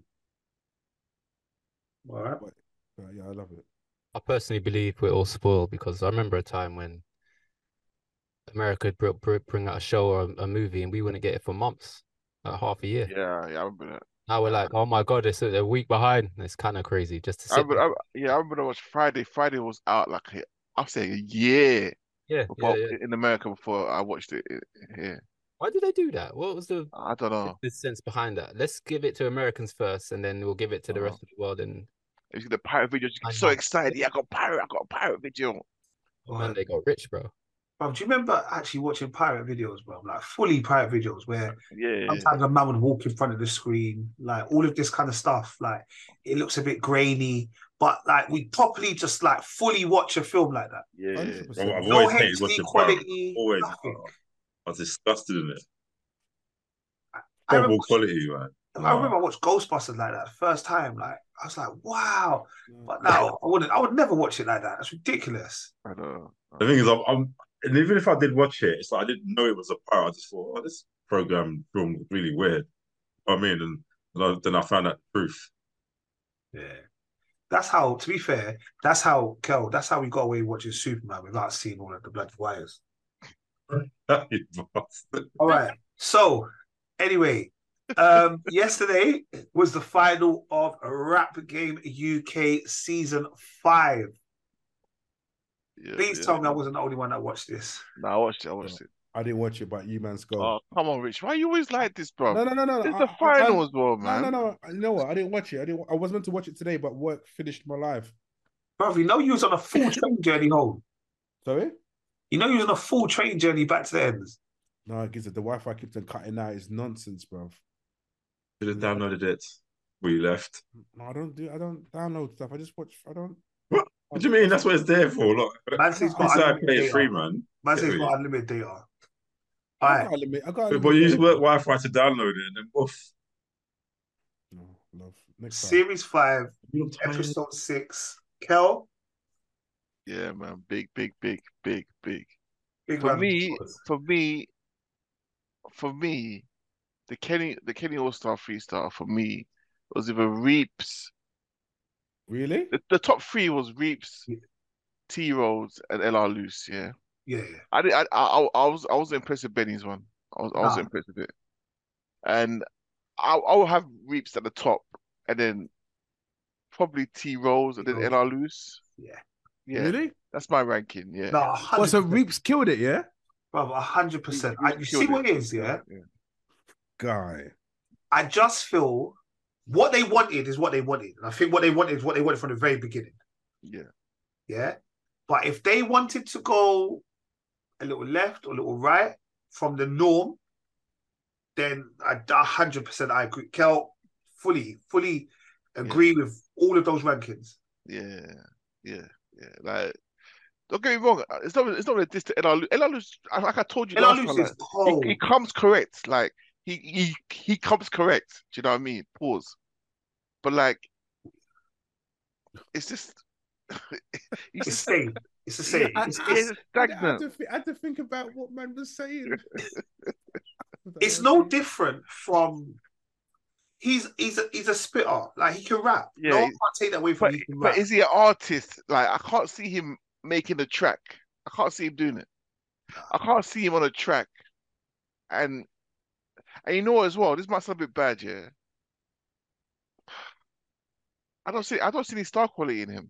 All right. Yeah, I love it. I personally believe we're all spoiled because I remember a time when America would bring out a show or a movie and we wouldn't get it for months, like half a year. Yeah, I remember that. Now we're like, oh my God, it's a week behind. It's kind of crazy just to see. I remember I watched Friday. Friday was out like, I'll say a year. Yeah, in America before I watched it here. Why did they do that? What was I don't know. The sense behind that? Let's give it to Americans first, and then we'll give it to the rest of the world. And if you get the pirate videos, you get so excited. Yeah, I got a pirate video. Man, they got rich, bro. Bro, do you remember actually watching pirate videos, bro? Like fully pirate videos where sometimes a man would walk in front of the screen, like all of this kind of stuff. Like it looks a bit grainy, but like we properly just like fully watch a film like that. Yeah, I've always hated watching quality. Always, I was disgusted in it. Horrible quality, man. I remember I watched Ghostbusters like that the first time. Like I was like, wow. But now I would never watch it like that. That's ridiculous. I know. The thing is, And even if I did watch it, it's like I didn't know it was a pirate. I just thought, oh, this program film was really weird. I mean, and then I found out the truth. Yeah. That's how, to be fair, that's how we got away watching Superman without seeing all of the blood wires. All right. So, anyway, yesterday was the final of Rap Game UK Season 5. Please tell me I wasn't the only one that watched this. No, I watched it. I didn't watch it, but you man's go. Oh, come on, Rich. Why you always like this, bro? No. It's the final as well, man. No. You know what? I didn't watch it. I was meant to watch it today, but work finished my life. Bro, you know you was on a full train journey home. Sorry? You know you was on a full train journey back to the ends. No, Gizzard, the Wi-Fi keeps on cutting out. It's nonsense, bro. Should have downloaded it. We left. No, I don't download stuff. I just watch. I don't. What do you mean? That's what it's there for. Look, man says got unlimited play data. free, man. Man says got unlimited data. All right. I got but you use work Wi-Fi to download it, and then woof. No, love. Next time. Series 5, episode 6. Kel. Yeah, man. Big. Big For me, the Kenny All-Star freestyle for me was either Reaps. Really? The top 3 was Reaps, T Rose, and LR Loose. Yeah. Yeah. I was impressed with Benny's one. I was impressed with it, and I will have Reaps at the top, and then probably T Rose, and then LR Loose. Yeah. Really? That's my ranking. Yeah. No, well, so Reaps killed it, yeah. Bro, 100%. You see what it is, yeah? Guy. I just feel what they wanted is what they wanted. And I think what they wanted is what they wanted from the very beginning. Yeah. Yeah. But if they wanted to go a little left or a little right from the norm, then 100% I agree. Kel, fully agree with all of those rankings. Yeah. Like, don't get me wrong. It's not a diss to LR Loose. LR Loose, like I told you last time, like, he comes correct. Like he comes correct. Do you know what I mean? Pause. But like, it's just it's the same. It's the same. It's stagnant. I had to think about what man was saying. It's no different from. He's a spitter. Like, he can rap. Yeah, no one can't take that away from him. But is he an artist? Like, I can't see him making a track. I can't see him doing it. I can't see him on a track. And you know what as well? This might sound a bit bad, yeah. I don't see any star quality in him.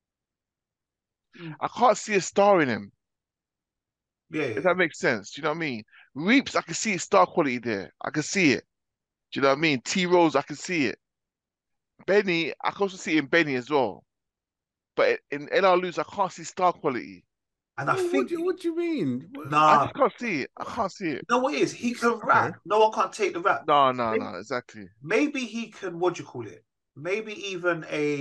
I can't see a star in him. Yeah. If that makes sense. Do you know what I mean? Reaps, I can see star quality there. I can see it. Do you know what I mean? T Rose, I can see it. Benny, I can also see it in Benny as well. But in LR Loose, I can't see star quality. And I think what do you mean? I just can't see it. I can't see it. No, what it is, he can rap. No one can't take the rap. No, exactly. Maybe he can, what do you call it? Maybe even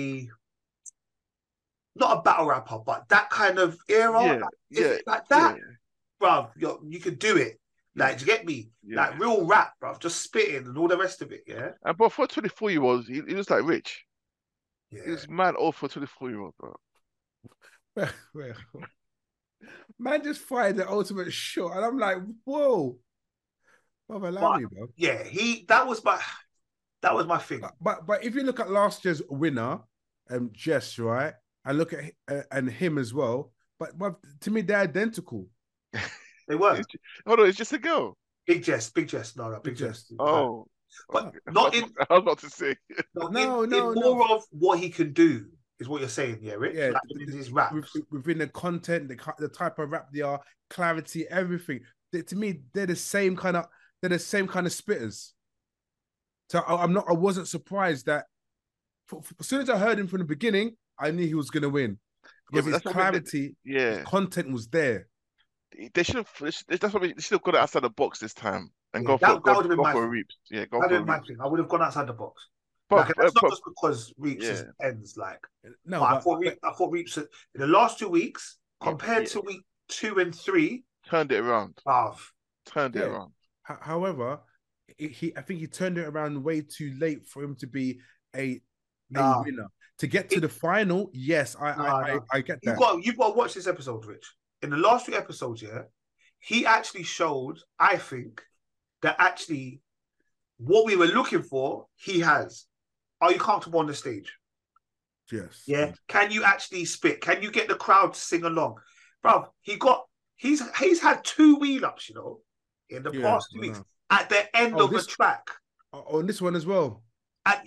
not a battle rapper, but that kind of era. Like that, bruv, you could do it. Like, do you get me? Yeah. Like, real rap, bruv, just spitting and all the rest of it, yeah? And but for a 24-year-old, he was like Rich. Yeah. He was mad old for a 24-year-old, bro. Well, man just fired the ultimate shot, and I'm like, whoa. Brother, allow me, bro. Yeah, that was my thing. But if you look at last year's winner, Jess, right? I look at and him as well. But to me, they're identical. They were. Hold on, it's just a girl. Big Jess. No, Big Jess. Oh. But not in. I was about to say. No. More of what he can do is what you're saying, yeah, Rich? Yeah, like his raps. Within the content, the type of rap they are, clarity, everything. To me, they're the same kind of spitters. So I wasn't surprised that as soon as I heard him from the beginning, I knew he was gonna win. Because his clarity, his content was there. They should have. That's what they should have got outside the box this time and go for Reaps. Yeah, go for Reaps. I would have gone outside the box. But it's not just because Reaps ends. Like, no, I thought Reaps in the last 2 weeks compared to week 2 and 3 turned it around. Turned it around. However, I think he turned it around way too late for him to be a winner. To get to the final, yes, I get that. You've got to watch this episode, Rich. in the last 2 episodes, he actually showed, I think, that actually what we were looking for, he has. Are you comfortable on the stage? Yes. Yeah. Can you actually spit? Can you get the crowd to sing along? Bruv, he's had 2 wheel-ups, you know, in the past 2 weeks at the end of the track. On this one as well. At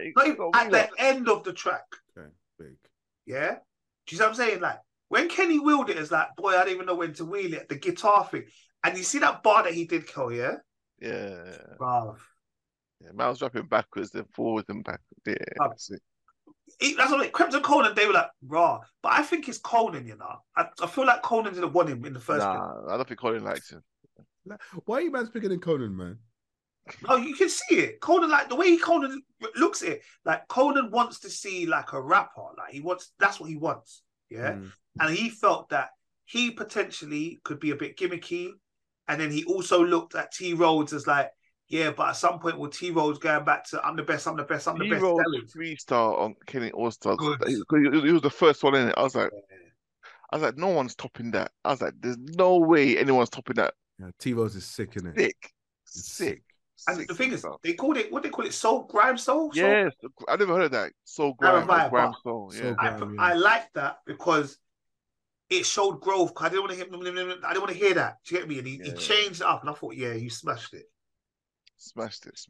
the end of the track. Okay, big. Yeah. Do you see what I'm saying? Like, when Kenny wheeled it, it's like, boy, I don't even know when to wheel it. The guitar thing. And you see that bar that he did, Kel, yeah? Yeah. Bruv. Yeah, Miles dropping backwards, then forwards and back. Yeah, that's it. That's what Crimson Conan, they were like, raw. But I think it's Conan, you know. I feel like Conan didn't want him in the first place. I don't think Conan likes him. Why are you man's picking in Conan, man? No, you can see it. Conan, like the way Conan looks at it, like Conan wants to see like a rapper. Like that's what he wants. Yeah. And he felt that he potentially could be a bit gimmicky. And then he also looked at T Rhodes as like, yeah, but at some point, will T Rhodes going back to I'm the best, I'm the best, I'm the best? T Rhodes 3-star on Kenny All Stars. He was the first one in it. I was like, no one's topping that. I was like, there's no way anyone's topping that. Yeah, T Rhodes is sick, isn't it? Sick. And the thing is, they called it, what they call it, Soul, Grime Soul? Yes, I never heard of that. Soul Grime, Grime Soul. Yeah. I like that because it showed growth. I didn't want to hear that. Do you get me? And he changed it up, and I thought, yeah, you smashed it. Smashed it,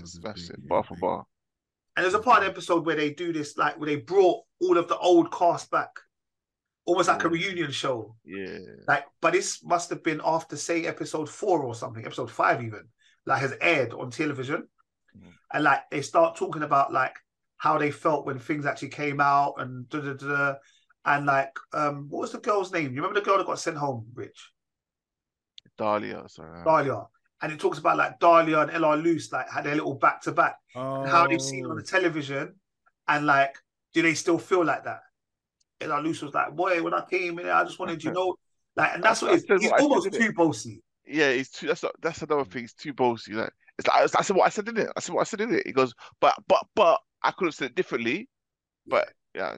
bar for bar. And there's a part of the episode where they do this, like where they brought all of the old cast back, almost like a reunion show. Yeah. Like, but this must have been after, say, episode 4 or something, episode 5 even, like has aired on television, and like they start talking about like how they felt when things actually came out and and like what was the girl's name? You remember the girl that got sent home, Rich? Dahlia, sorry. Dahlia. And it talks about like Dahlia and Ella Luce like had their little back-to-back and how they've seen on the television, and like, do they still feel like that? Ella Luce was like, boy, when I came in, I just wanted, you know, like, and that's what it is. He's almost too bossy. Yeah, he's too. That's another thing. He's too bossy. Like, it's like I said what I said in it. He goes, but I could have said it differently. But yeah.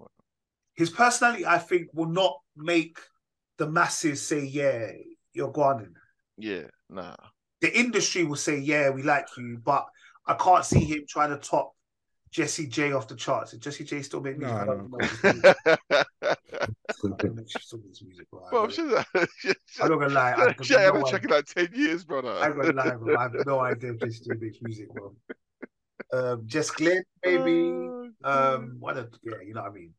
His personality, I think, will not make the masses say, yeah, you're Guanin. Yeah, nah. The industry will say, yeah, we like you, but I can't see him trying to top Jessie J off the charts. If Jessie J still make music, I don't know. Bro, I'm not gonna lie. I've been checking like 10 years, brother. I'm gonna lie, bro. I have no idea if Jessie J makes music, bro. Jess Glynn, maybe. You know what I mean.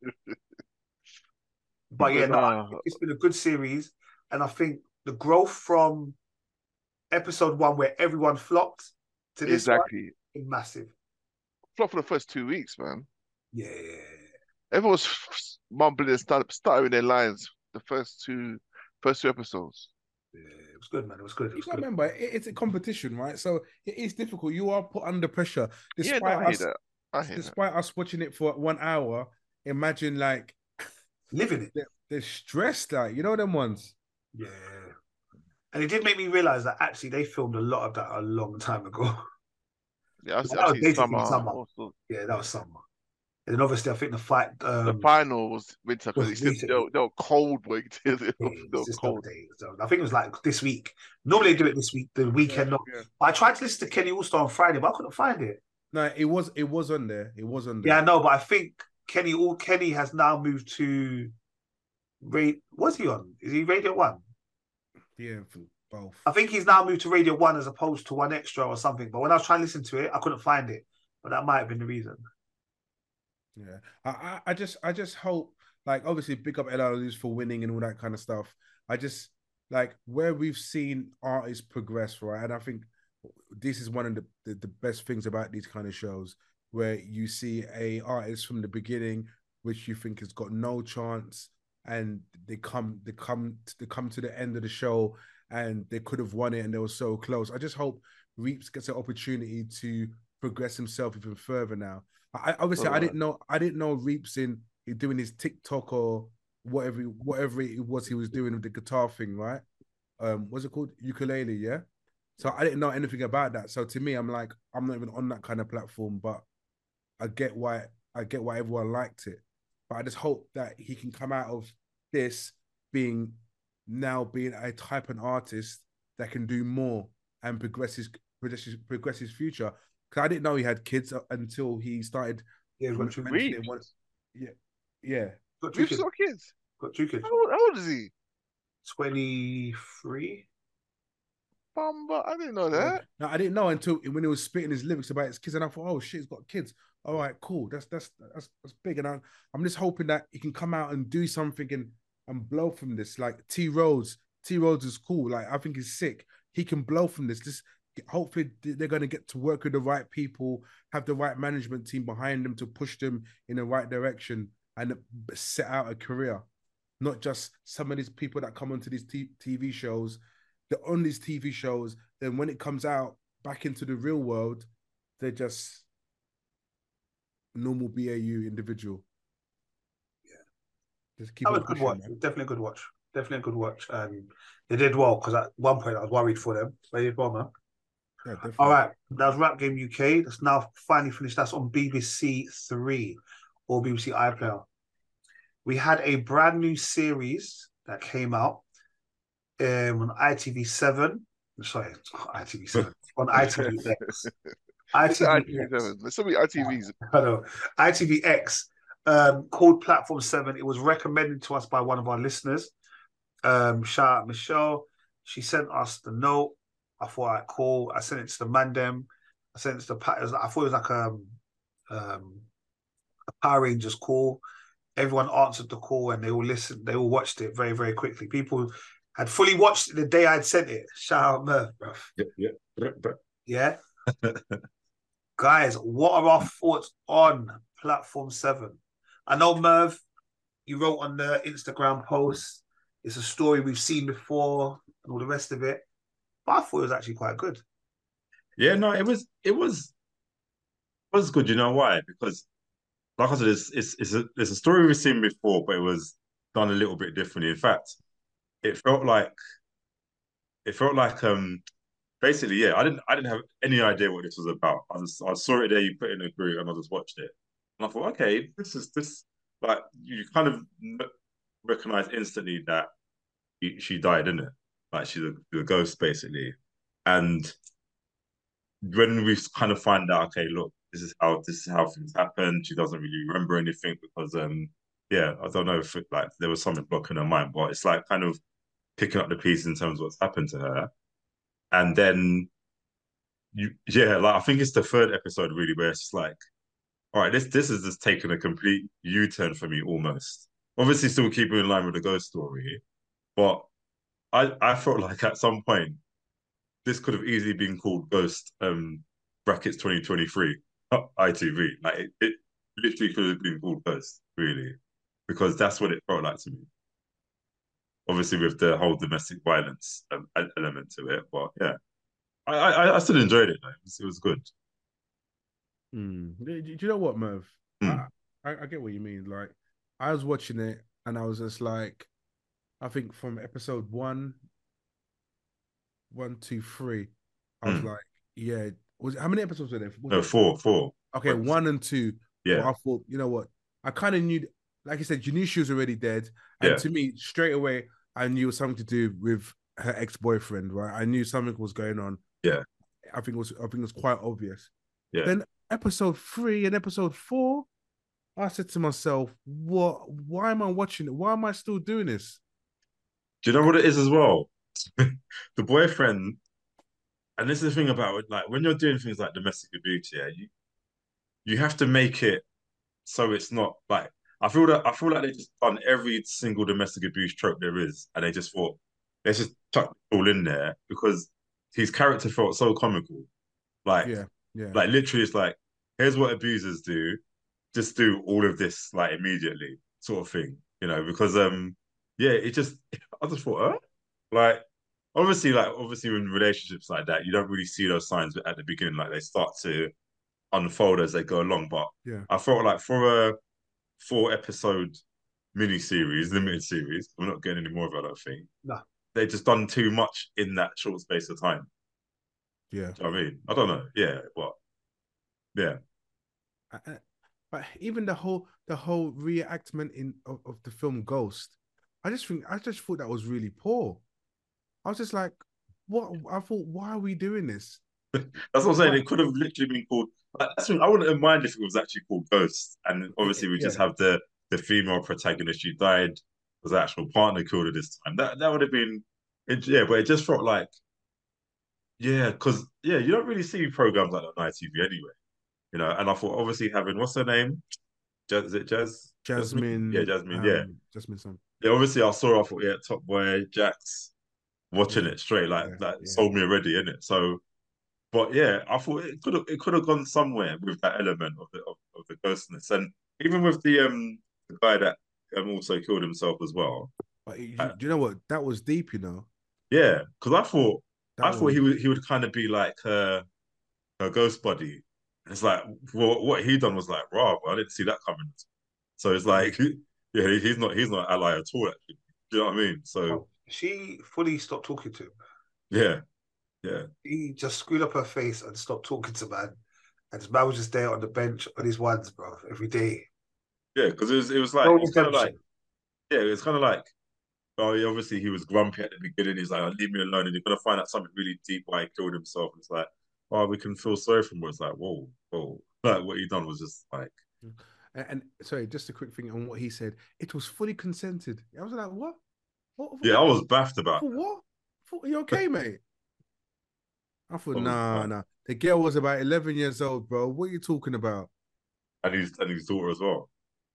But yeah, it's been a good series, and I think the growth from episode 1 where everyone flopped to this one is massive. Flopped for the first 2 weeks, man. Yeah. Everyone was mumbling and stuttering their lines the first two episodes. Yeah, it was good, man. It was good. You remember, it's a competition, right? So it is difficult. You are put under pressure. Despite us watching it for 1 hour, imagine like living it. They're stressed, like, you know them ones. Yeah. And it did make me realize that actually they filmed a lot of that a long time ago. Yeah, that was summer. Yeah, that was summer. And then obviously, I think the fight. The final was winter because they were cold. They were cold. So I think it was like this week. Normally they do it this week, the weekend. Yeah. I tried to listen to Kenny Allstar on Friday, but I couldn't find it. No, it was on there. It was on there. Yeah, I know, but I think Kenny has now moved to. What's he on? Is he Radio 1? Yeah, for both. I think he's now moved to Radio 1 as opposed to 1Xtra or something. But when I was trying to listen to it, I couldn't find it. But that might have been the reason. Yeah, I just hope, like, obviously big up LLs for winning and all that kind of stuff. I just like where we've seen artists progress, right? And I think this is one of the best things about these kind of shows, where you see a artist from the beginning, which you think has got no chance, and they come to the end of the show and they could have won it and they were so close. I just hope Reaps gets an opportunity to progress himself even further now. I didn't know Reaps in doing his TikTok or whatever it was he was doing with the guitar thing, right? What's it called? Ukulele, yeah. So I didn't know anything about that. So to me, I'm like, I'm not even on that kind of platform, but I get why everyone liked it. But I just hope that he can come out of this being now being a type of artist that can do more and progress his future. Because I didn't know he had kids until he started mentioning one. Yeah, yeah. Got two kids. Got 2 kids. How old is he? 23. Bumba, I didn't know that. No, I didn't know until when he was spitting his lyrics about his kids, and I thought, oh shit, he's got kids. All right, cool. That's big, and I'm just hoping that he can come out and do something and blow from this. Like T Rhodes is cool. Like I think he's sick. He can blow from this. Hopefully they're going to get to work with the right people, have the right management team behind them to push them in the right direction and set out a career. Not just some of these people that come onto these TV shows. They're on these TV shows. Then when it comes out back into the real world, they're just normal BAU individual. Yeah, just keep. That was a good watch. Definitely a good watch. Definitely a good watch. And they did well because at one point I was worried for them. They did well, man. Yeah, definitely. All right, that was Rap Game UK. That's now finally finished. That's on BBC 3 or BBC iPlayer. We had a brand new series that came out on ITV7. Sorry, ITV7 on ITVX. ITV7. There's so many ITVs. I know. ITVX called Platform 7. It was recommended to us by one of our listeners. Shout out Michelle. She sent us the note. I thought, all right, cool. I sent it to the Mandem. I sent it to the I thought it was like a Power Rangers call. Everyone answered the call and they all listened. They all watched it very, very quickly. People had fully watched it the day I'd sent it. Shout out Merv, bro. Yeah. Guys, what are our thoughts on Platform 7? I know, Merv, you wrote on the Instagram post, it's a story we've seen before and all the rest of it. But I thought it was actually quite good. Yeah, no, it was good. You know why? Because, like I said, it's a story we've seen before, but it was done a little bit differently. In fact, it felt like basically, yeah, I didn't have any idea what this was about. I saw it there, you put it in a group, and I just watched it, and I thought, okay, this like you kind of recognize instantly that she died, didn't it? Like she's a ghost basically, and when we kind of find out, okay, look, this is how things happen. She doesn't really remember anything because yeah, I don't know if like there was something blocking her mind, but it's like kind of picking up the pieces in terms of what's happened to her. And then like I think it's the third episode really where it's like, all right, this is just taking a complete U-turn for me almost. Obviously still keeping in line with the ghost story, but I felt like at some point this could have easily been called Ghost brackets 2023 ITV. Like it literally could have been called Ghost, really, because that's what it felt like to me. Obviously with the whole domestic violence element to it, but yeah, I still enjoyed it though. It was good. Do you know what, Merv? I get what you mean. Like I was watching it and I was just like, I think from episode 1, 2, 3, I was like, yeah. How many episodes were there? No, 4. Okay, 1 and 2. Yeah. Well, I thought, you know what? I kind of knew, like you said, you knew she was already dead. And to me, straight away, I knew it was something to do with her ex-boyfriend, right? I knew something was going on. Yeah. I think it was quite obvious. Yeah. Then episode 3 and episode 4, I said to myself, what? Why am I watching it? Why am I still doing this? Do you know what it is as well? The boyfriend, and this is the thing about it, like when you're doing things like domestic abuse, yeah, you have to make it so it's not like I feel like they just done every single domestic abuse trope there is, and they just thought let's just chuck it all in there because his character felt so comical. Like like literally it's like, here's what abusers do, just do all of this like immediately, sort of thing, you know, because it just I just thought, like obviously in relationships like that, you don't really see those signs at the beginning, like they start to unfold as they go along. But I felt like for a 4-episode mini-series, limited series, I'm not getting any more of it, I don't think. No. They just done too much in that short space of time. Yeah. Do you know what I mean? I don't know. Yeah, but yeah. But even the whole reenactment of the film Ghost, I just thought that was really poor. I was just like, what? I thought, why are we doing this? That's what I'm saying. It could have literally been called. Like, I wouldn't have minded if it was actually called Ghost, and obviously we just have the female protagonist. She died. Was the actual partner killed her this time? That would have been, yeah. But it just felt like, yeah, because you don't really see programs like that on ITV anyway, And I thought obviously having what's her name, Jazz, is it Jazz? Jasmine. Yeah, Jasmine. Yeah, Jasmine. Son. Yeah, obviously I thought Top Boy, Jax, watching it straight sold me already, innit? So. But yeah, I thought it could have gone somewhere with that element of the ghostness, and even with the guy that also killed himself as well. But do you know what? That was deep, Yeah, because I thought he would kind of be like her ghost buddy. And it's like, well, what he done was like, wow, I didn't see that coming. So it's like, yeah, he's not ally at all. Actually, do you know what I mean? So she fully stopped talking to him. Yeah. Yeah. He just screwed up her face and stopped talking to man. And man was just there on the bench on his ones, bro, every day. Yeah, because it was like, it's kind of like, it's kind of like, obviously he was grumpy at the beginning. He's like, oh, leave me alone. And you're going to find out something really deep why he killed himself. And it's like, oh, we can feel sorry for him. It's like, whoa. Like what he done was just like. And sorry, just a quick thing on what he said. It was fully consented. I was like, what? Yeah, I was baffed about for what? Are you okay, mate? I thought, nah. The girl was about 11 years old, bro. What are you talking about? And his daughter as well.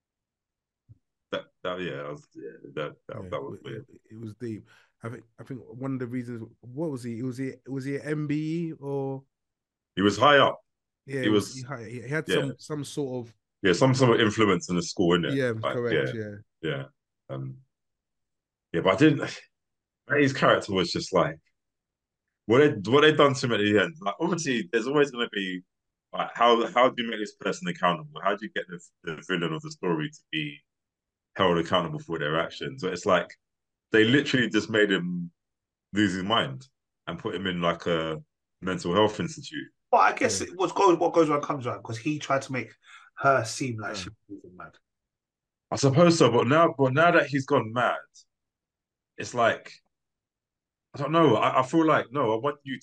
That was weird. It was deep. I think one of the reasons. What was he? Was he an MBE or? He was high up. Yeah, he had some sort of. Yeah, some sort of influence in the school, innit? Yeah, correct. Yeah. But I didn't. His character was just like. What they done to him at the end? Like, obviously, there's always going to be like, how do you make this person accountable? How do you get the villain of the story to be held accountable for their actions? So it's like they literally just made him lose his mind and put him in like a mental health institute. Well, I guess what goes around comes around because he tried to make her seem like she was mad. I suppose so, but now that he's gone mad, it's like. I don't know. I feel like, no,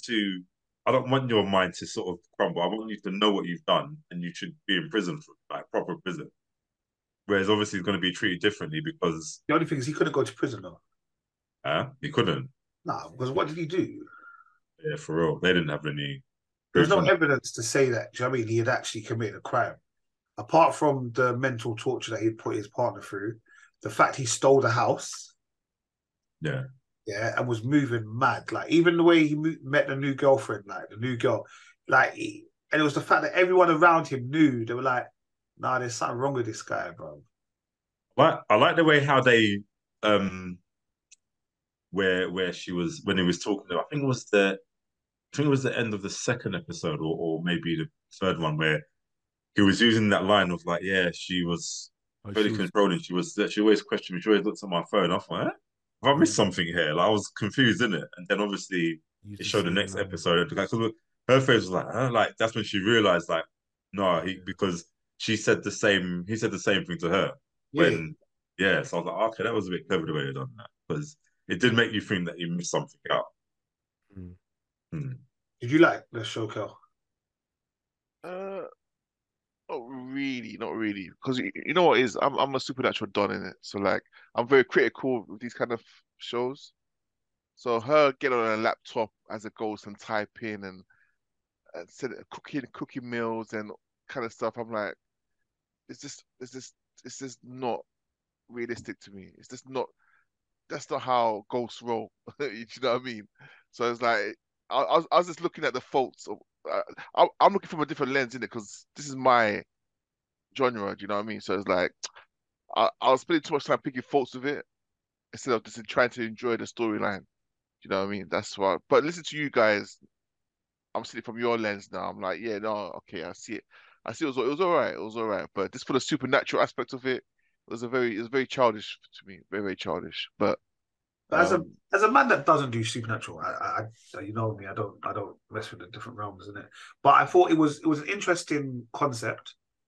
I don't want your mind to sort of crumble. I want you to know what you've done and you should be in prison for like proper prison. Whereas obviously he's going to be treated differently because... The only thing is he couldn't go to prison though. He couldn't? No, because what did he do? Yeah, for real. They didn't have any... There's no evidence to say that, do you know what I mean? He had actually committed a crime. Apart from the mental torture that he'd put his partner through, the fact he stole the house... Yeah. Yeah, and was moving mad. Like, even the way he met the new girlfriend, like, the new girl. Like, and it was the fact that everyone around him knew. They were like, nah, there's something wrong with this guy, bro. I like the way how they, where she was, when he was talking to her, I think it was the end of the second episode or maybe the third one where he was using that line of like, yeah, she was very controlling. She always questioned me. She always looked at my phone. I thought, have I missed something here? Like, I was confused, innit? And then obviously it showed the next episode. Because her face was like, like that's when she realized, like, no, because he said the same thing to her. So I was like, okay, that was a bit clever the way they done that. Because it did make you think that you missed something out. Did you like the show, Kel? Not really. Because you know what it is? I'm a supernatural don in it. So like I'm very critical with these kind of shows. So her get on a laptop as a ghost and type in and send cookie meals and kind of stuff. I'm like, it's just not realistic to me. It's just not. That's not how ghosts roll. You know what I mean? So it's like I was just looking at the faults of. I'm looking from a different lens in it because this is my genre. Do you know what I mean? So it's like I was spending too much time picking faults with it instead of just trying to enjoy the storyline. Do you know what I mean? That's why. But listen to you guys. I'm seeing it from your lens now. I'm like, yeah, no, okay, I see it. It was all right. It was all right. But just for the supernatural aspect of it, it was very childish to me. Very, very childish. But as a man that doesn't do supernatural, I you know me, I don't mess with the different realms in it. But I thought it was an interesting concept,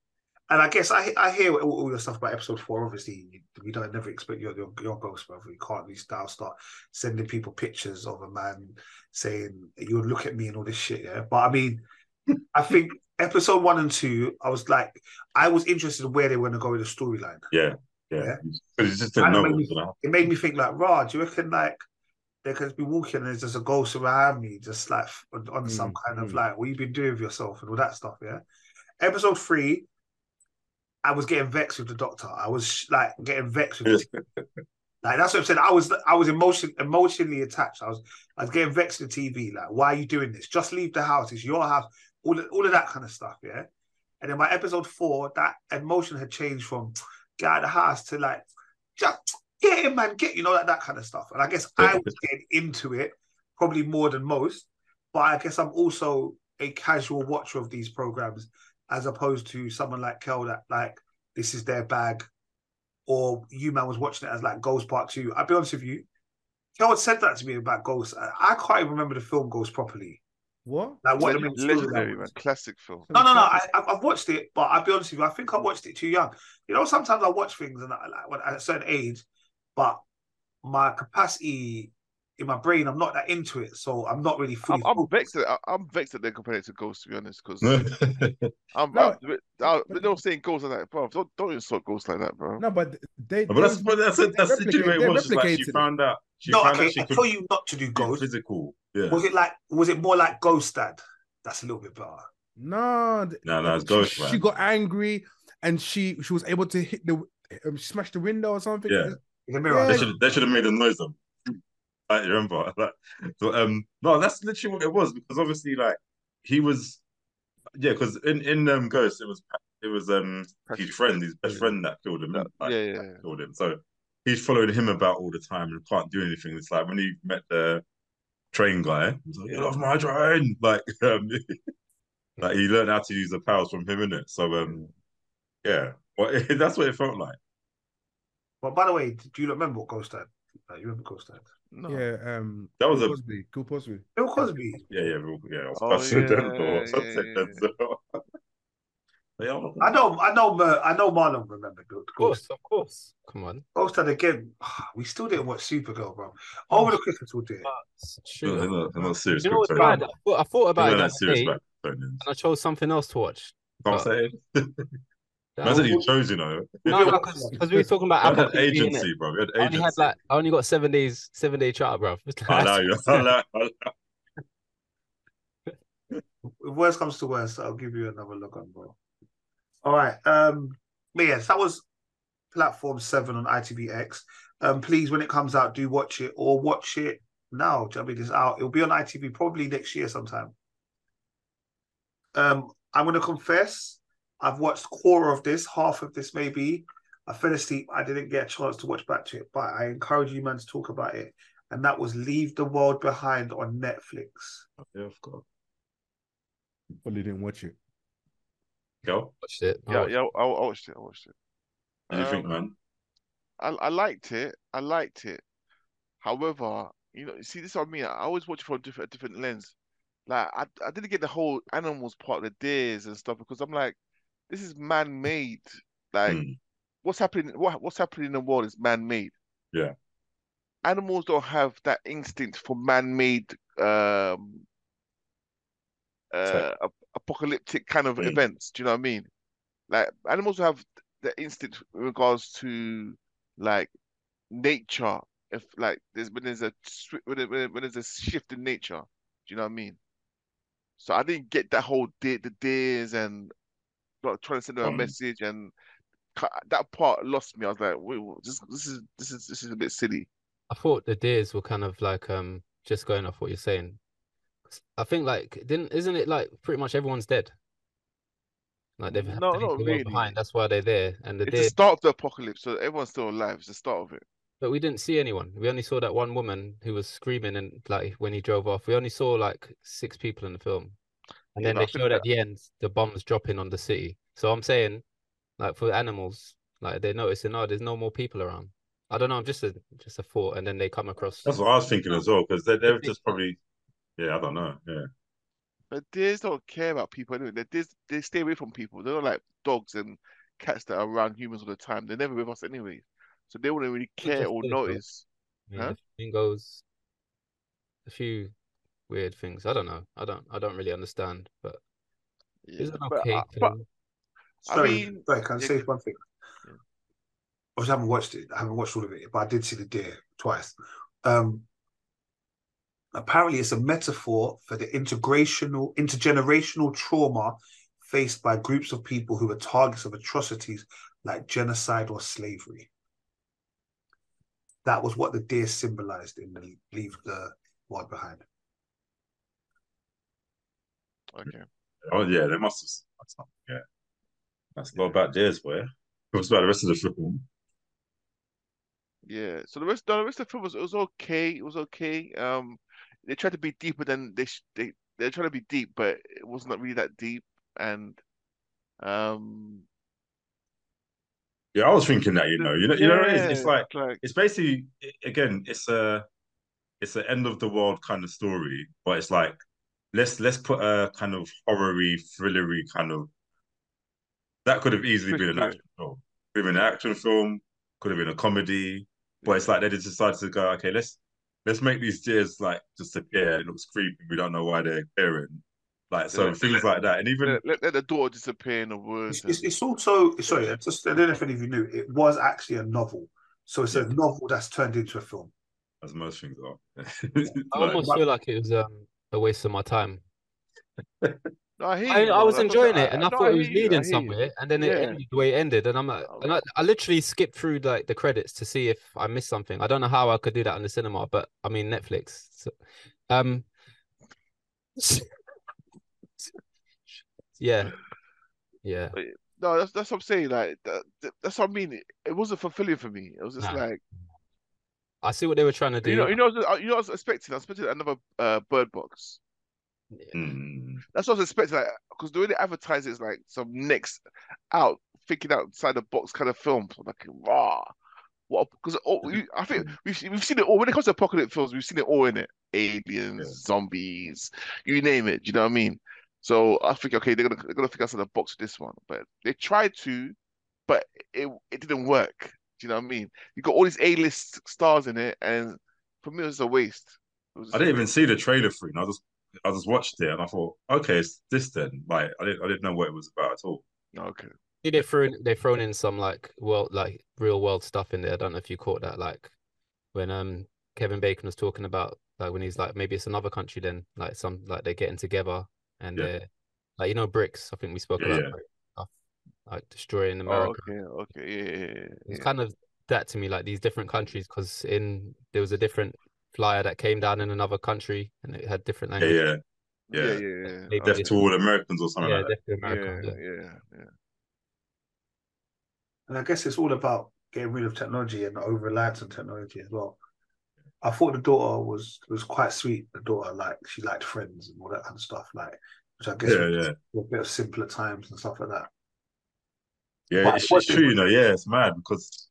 And I guess I hear all your stuff about episode 4. Obviously, we don't never expect your ghost, brother. You can't really start sending people pictures of a man saying you'll look at me and all this shit. Yeah, but I mean, I think episode 1 and 2, I was interested in where they were going to go with the storyline. Yeah. Because it just didn't know. It made me think like, Raj, you reckon like they could be walking and there's just a ghost around me, just like on some kind of like, what you been doing with yourself and all that stuff. Yeah. Episode 3. I was getting vexed with the doctor. I was like getting vexed with the like that's what I'm saying. I was emotionally attached. I was getting vexed with the TV. Like, why are you doing this? Just leave the house. It's your house. All of that kind of stuff. Yeah. And then by episode 4, that emotion had changed from get out of the house to like just get in, man. Get like that kind of stuff. And I guess I was getting into it probably more than most. But I guess I'm also a casual watcher of these programs, as opposed to someone like Kel that like this is their bag, or you man was watching it as like Ghost Part 2. I'll be honest with you, Kel had said that to me about Ghost. I can't even remember the film Ghost properly. What? Like what legendary, man, classic film. No. I've watched it, but I'll be honest with you, I think I watched it too young. Sometimes I watch things and when at a certain age, but my capacity in my brain, I'm not that into it, so I'm not really fully. I'm vexed that they're comparing it to Ghost, to be honest, because they're saying Ghost like that, bro. Don't insult Ghost like that, bro. No, but that's literally what it was. Like she found out. I tell you not to do Ghost. Physical. Yeah. Was it more like Ghost Dad? That's a little bit better. No, it's Ghost. She got angry and she was able to hit smash the window or something. Yeah. In the mirror. They should have made a noise though. I remember. No, that's literally what it was, because obviously, like, he was, because in Ghost, it was his friend, his best friend that killed him. Killed him. So he's following him about all the time and can't do anything. It's like when he met the train guy, he's like, "You love my train!" Like, like he learned how to use the powers from him, innit? So well, that's what it felt like. But by the way, do you remember what Ghost Dad? You remember Ghost Dad? No. Yeah, that was Bill Cosby. Bill Cosby. Yeah. I know. Marlon remembered. Of course. Come on. Ghost Dad again. We still didn't watch Supergirl, bro. Over the Christmas we'll do it. They're not serious. You know what's bad? I thought about it and I chose something else to watch. Can't say it. Imagine you chose, No, because we were talking about Apple TV, agency, bro. We had agency. I only got 7-day charter, bro. I know. If worst comes to worst, I'll give you another look on, bro. All right. But yes, that was Platform 7 on ITVX. Please, when it comes out, do watch it or watch it now. I mean, it's out. It'll be on ITV probably next year sometime. I'm going to confess, I've watched quarter of this, half of this maybe. I fell asleep. I didn't get a chance to watch back to it, but I encourage you, man, to talk about it. And that was Leave the World Behind on Netflix. Yeah, of course. Probably didn't watch it. Go. Watched it. I watched it. What do you think, man? I liked it. However, see, this is what I mean. I always watch it from a different lens. Like, I didn't get the whole animals part, the deers and stuff, because I'm like, this is man-made. Like, what's happening in the world is man-made. Yeah. Animals don't have that instinct for man-made apocalyptic kind of events. Do you know what I mean? Like, animals have the instinct in regards to like nature. If like when there's a shift in nature. Do you know what I mean? So I didn't get that whole the deers and trying to send them a message, and that part lost me. I was like, wait, this is a bit silly. I thought the deers were kind of like just going off what you're saying. I think like isn't it like pretty much everyone's dead? Like they've not really behind. That's why they're there. And it's the start of the apocalypse, so everyone's still alive. It's the start of it. But we didn't see anyone. We only saw that one woman who was screaming, and like when he drove off, we only saw like 6 people in the film. And then they showed at the end the bombs dropping on the city. So I'm saying, like for animals, like they're noticing, there's no more people around. I don't know. I'm just a thought, and then they come across. That's what I was thinking as well, because they're just probably, I don't know, yeah. But deers don't care about people anyway. They stay away from people. They're not like dogs, and cats that are around humans all the time. They're never with us anyway, so they wouldn't really care or notice. I mean, the flamingos, a few weird things. I don't know. I don't really understand, but it's an okay film. Sorry, can I say one thing? Yeah. Obviously, I haven't watched it. I haven't watched all of it, but I did see The Deer twice. Apparently, it's a metaphor for the intergenerational trauma faced by groups of people who were targets of atrocities like genocide or slavery. That was what the deer symbolized in the Leave the World Behind. Okay. Oh yeah, they must have. Yeah, that's a lot about deers, boy. What's about the rest of the film? Yeah. So the rest of the film was okay. It was okay. They tried to be deeper than they're trying to be deep, but it was not really that deep. And yeah, I was thinking that, it's like it's basically, again, it's an end of the world kind of story, but it's like let's put a kind of horror-y, thriller-y kind of, that could have easily been an action film. Could have been an action film, could have been a comedy, but it's like they just decided to go, okay, let's make these deers like disappear. It looks creepy. We don't know why they're appearing. Like, so things like that. And even let the daughter disappear in the woods. It's also, sorry, I don't know if any of you knew, it was actually a novel. So it's a novel that's turned into a film. As most things are. I almost feel like it was a waste of my time. No, I was enjoying it, and I thought it was leading somewhere, and then it ended the way it ended, and I'm like, I literally skipped through like the credits to see if I missed something. I don't know how I could do that in the cinema, but I mean Netflix. So, yeah. No, that's what I'm saying. Like that's what I mean. It wasn't fulfilling for me. It was just like, I see what they were trying to do. You know what I was expecting. I was expecting another Bird Box. Yeah. That's what I was expecting, because the way they advertise it is like some next out, thinking outside the box kind of film. So I'm like, wow, what? Because I think we've seen it all when it comes to apocalypse films. We've seen it all in it: aliens, zombies, you name it. Do you know what I mean? So I think, okay, they're gonna think outside the box with this one, but they tried to, but it didn't work. Do you know what I mean? You got all these A-list stars in it, and for me, it was a waste. I didn't even see the trailer for it. I just watched it and I thought, okay, it's this then. Like I didn't know what it was about at all. Okay. They've thrown in some like real world stuff in there. I don't know if you caught that, like when Kevin Bacon was talking about like when he's like, maybe it's another country then, like some like they're getting together and they're like, BRICS. I think we spoke about stuff, like destroying America. Okay. It's kind of that to me, like these different countries, because there was a different flyer that came down in another country and it had different language. Yeah. Death to all Americans or something like that. Death to America. Yeah. And I guess it's all about getting rid of technology and over-reliance on technology as well. I thought the daughter was quite sweet. The daughter, like, she liked Friends and all that kind of stuff, like, which I guess was a bit of simpler times and stuff like that. Yeah, it's true, Yeah, it's mad because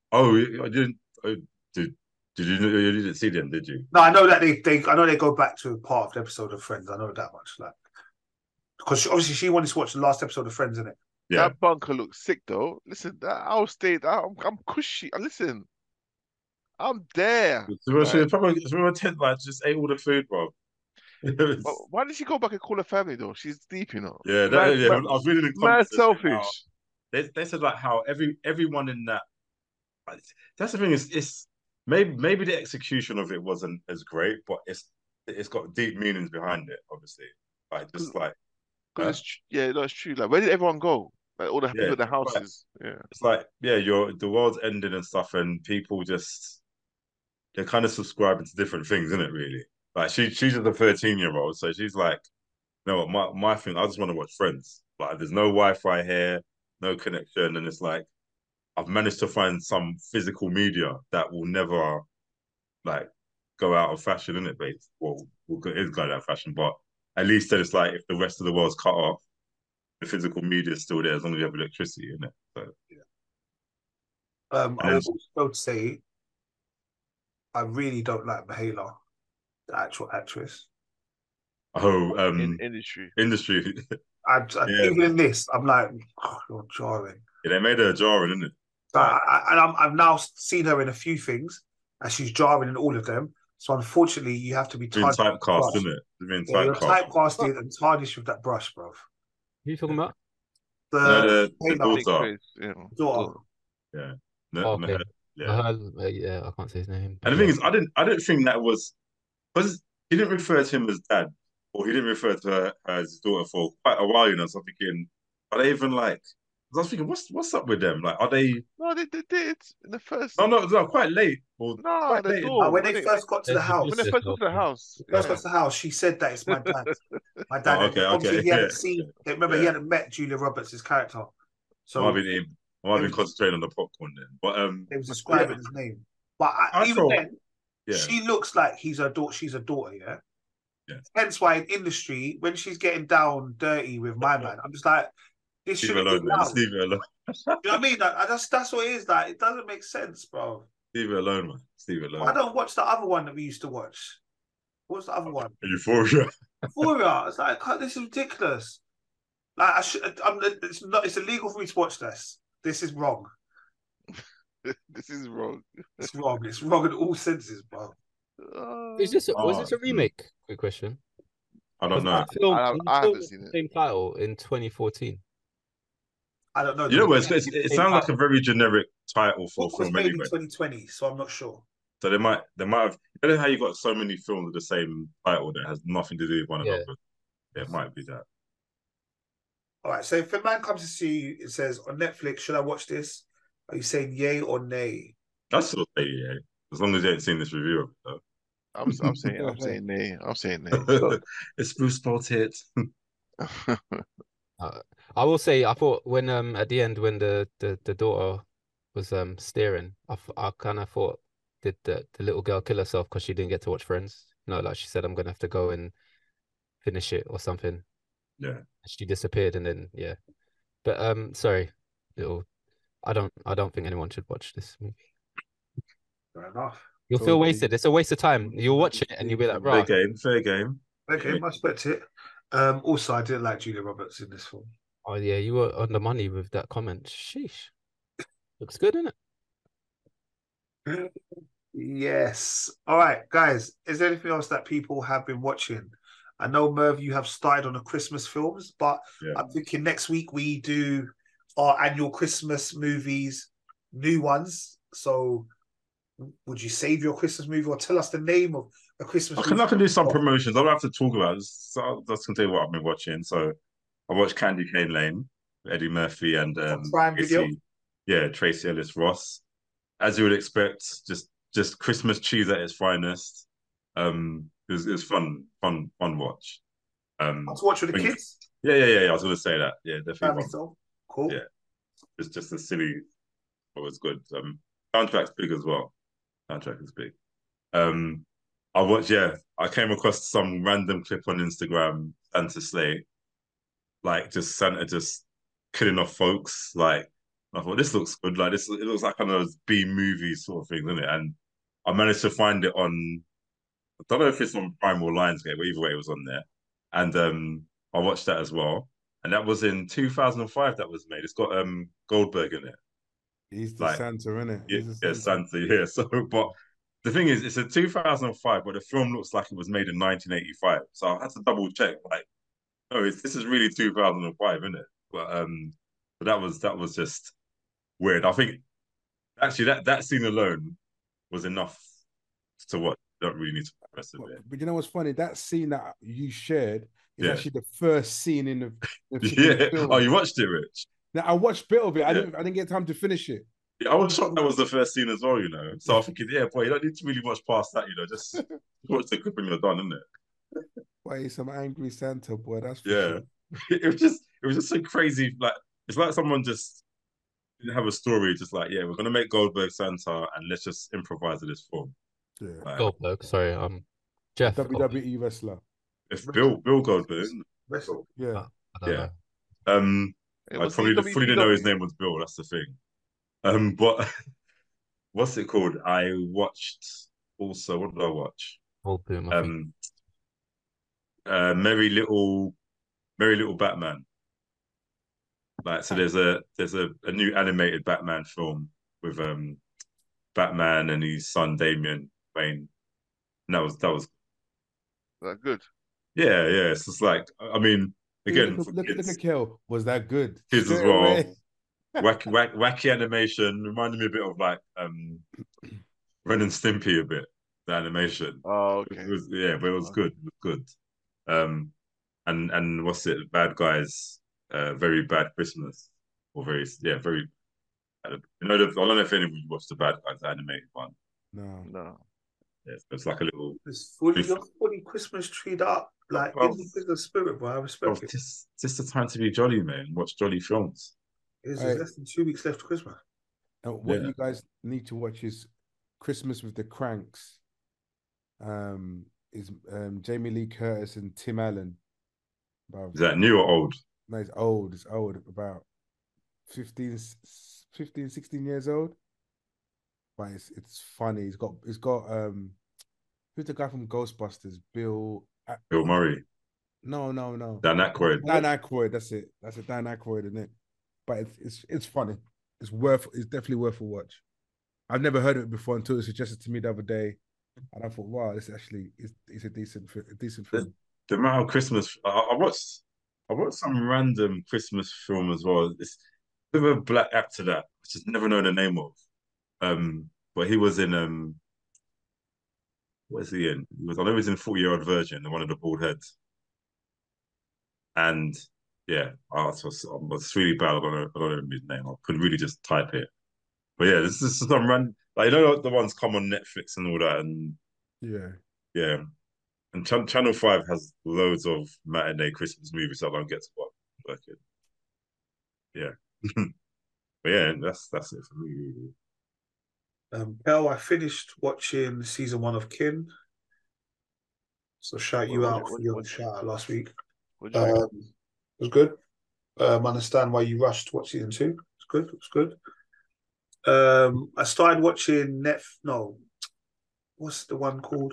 you didn't see them, did you? No, I know that they go back to part of the episode of Friends. I know that much, like, because obviously she wanted to watch the last episode of Friends, innit? Yeah. That bunker looks sick though. Listen, I'm cushy. Listen, I'm there. She probably just ate all the food, bro. Why did she go back and call her family though? She's deep, Yeah, I was reading the comments. Mad selfish. They said like how everyone in that. That's the thing, is maybe the execution of it wasn't as great, but it's got deep meanings behind it, obviously. Like just like. It's true. Like, where did everyone go? Like all the people in the houses. It's like the world's ending and stuff, and people they're kind of subscribing to different things, isn't it? Really, like she's just a 13-year-old, so she's like, no, my thing, I just want to watch Friends. Like, there's no Wi-Fi here, no connection, and it's like I've managed to find some physical media that will never like go out of fashion, isn't it? Well, it is going out of fashion, but at least then it's like if the rest of the world's cut off, the physical media is still there as long as you have electricity, isn't it? So I would also say I really don't like Mahala, the actual actress. Industry. Even in this, I'm like, you're jarring. Yeah, they made her jarring, isn't it? I've now seen her in a few things, and she's jarring in all of them. So unfortunately, you have to be being typecast, isn't it? Being you're typecast. typecasted and tarnished with that brush, bro. Who are you talking about? The daughter. Yeah. Okay. Yeah. Yeah, I can't say his name. And the thing is, I didn't think that was because he didn't refer to him as dad, or he didn't refer to her as his daughter for quite a while. So I'm thinking, are they even like? I was thinking, what's up with them? Like, are they? No, they did in the first. No, quite late. No, the door. When they first got to the house. When they first got to the house. First got to the house, she said that it's my dad. My dad. Okay. Obviously, he hadn't seen. Remember, he hadn't met Julia Roberts' character. So I might be concentrating on the popcorn then. But they was describing his name. But even then, she looks like he's her daughter. She's a daughter, yeah. Hence why in industry, when she's getting down dirty with my man, I'm just like, this should be allowed. Just leave it alone. You know what I mean? That's what it is. Like, it doesn't make sense, bro. Leave it alone, man. Leave it alone. I don't watch the other one that we used to watch. What's the other one? Euphoria. It's like, this is ridiculous. Like, it's illegal for me to watch this. This is wrong. This is wrong. It's wrong. It's wrong in all senses, bro. Was this a remake? Quick question. I don't know. I haven't seen it. Same title in 2014. I don't know. You know what? It sounds like a very generic title for a film anyway. In 2020, so I'm not sure. So they might have. You know how you got so many films with the same title that has nothing to do with one another. Yeah, it might be that. All right. So if a man comes to see you, it says on Netflix, should I watch this? Are you saying yay or nay? I still say yay, as long as you ain't seen this review of it. Though. I'm saying nay. I'm saying nay. It's Bruce Spotted. I will say, I thought when at the end when the daughter was steering, I kind of thought, did the little girl kill herself because she didn't get to watch Friends? No, like she said, I'm gonna have to go and finish it or something. Yeah. She disappeared and then But sorry, I don't think anyone should watch this movie. Fair enough. You'll feel wasted. It's a waste of time. You'll watch it and you'll be like, right. Fair game. Okay, I respect it. Also, I didn't like Julia Roberts in this film. Oh yeah, you were on the money with that comment. Sheesh. Looks good, isn't it? Yes. All right, guys. Is there anything else that people have been watching? I know, Merv, you have started on the Christmas films, but I'm thinking next week we do our annual Christmas movies, new ones. So would you save your Christmas movie or tell us the name of a Christmas movie? I can do some promotions. I don't have to talk about it. So I'll just tell you what I've been watching. So I watched Candy Cane Lane, Eddie Murphy and Prime Video. Tracy Ellis Ross. As you would expect, just Christmas cheese at its finest. It was fun watch. To watch with the kids? Yeah. I was going to say that. Yeah, definitely. Cool. Yeah, it's just a silly, but it's good. Soundtrack's big as well. Soundtrack is big. I came across some random clip on Instagram, Santa Slay, like just Santa just killing off folks. Like I thought this looks good. Like it looks like kind of those B movie sort of thing, doesn't it? And I managed to find it on. I don't know if it's on Prime or Lionsgate, but either way, it was on there. And I watched that as well. And that was in 2005. That was made. It's got Goldberg in it. He's the Santa, isn't it? Yeah, Santa. Yeah. So, but the thing is, it's a 2005, but the film looks like it was made in 1985. So I had to double check. Like, no, this is really 2005, isn't it? But that was just weird. I think actually that scene alone was enough to watch. You don't really need to press it. But you know what's funny? That scene that you shared is actually the first scene in the film. Oh, you watched it, Rich? Now I watched a bit of it. I didn't get time to finish it. Yeah, I was shocked that was the first scene as well, So I'm thinking, boy, you don't need to really watch past that, Just watch the clip and you're done, isn't it? Boy, he's some angry Santa, boy. That's for sure. It was just so crazy. Like it's like someone just didn't have a story, just like, we're gonna make Goldberg Santa and let's just improvise in this form. Yeah. Like, Goldberg, sorry, Jeff. WWE wrestler. It's Bill Goldberg. Wrestler. Yeah. I probably didn't know his name was Bill. That's the thing. But what's it called? I watched also. What did I watch? Old Boom. Merry Little Batman. Like, so there's a new animated Batman film with Batman and his son Damian Wayne. And that was That good. yeah. It's just like, I mean, again, look at Kel. Was that good? Kids as well. Wacky animation reminded me a bit of like Ren and Stimpy a bit. The animation. Oh, okay. But it was good. It was good. And what's it? Bad Guys, Very Bad Christmas, or very. I don't know if anyone watched the Bad Guys animated one. No. Yeah, it's like a little. It's fully Christmas treed up, like in the Christmas spirit, bro. I respect it. Just the time to be jolly, man. Watch jolly films. There's less than 2 weeks left to Christmas. And what you guys need to watch is Christmas with the Cranks. Is Jamie Lee Curtis and Tim Allen. Is that new or old? No, it's old. It's old. About 15, 16 years old. But it's funny. It's got who's the guy from Ghostbusters? Bill Murray. No. Dan Aykroyd. Dan Aykroyd. That's it. That's a Dan Aykroyd, isn't it? But it's funny. It's definitely worth a watch. I've never heard of it before until it was suggested to me the other day, and I thought, wow, this actually is a decent film. The amount of Christmas I watched some random Christmas film as well. It's a bit of a black actor that I just never know the name of. But he was in what is he in? I know he was in 40-Year-Old Virgin, one of the bald heads. And yeah, I was really bad. I don't know his name. I couldn't really just type it. But yeah, this is some random, like, the ones come on Netflix and all that, and yeah. And Channel 5 has loads of matinee Christmas movies I don't get to watch. Yeah. But yeah, that's it for me, really. Belle, I finished watching season 1 of Kin. So shout you out for your shout out last week. It was good. Understand why you rushed to watch season 2. It's good. I started watching what's the one called?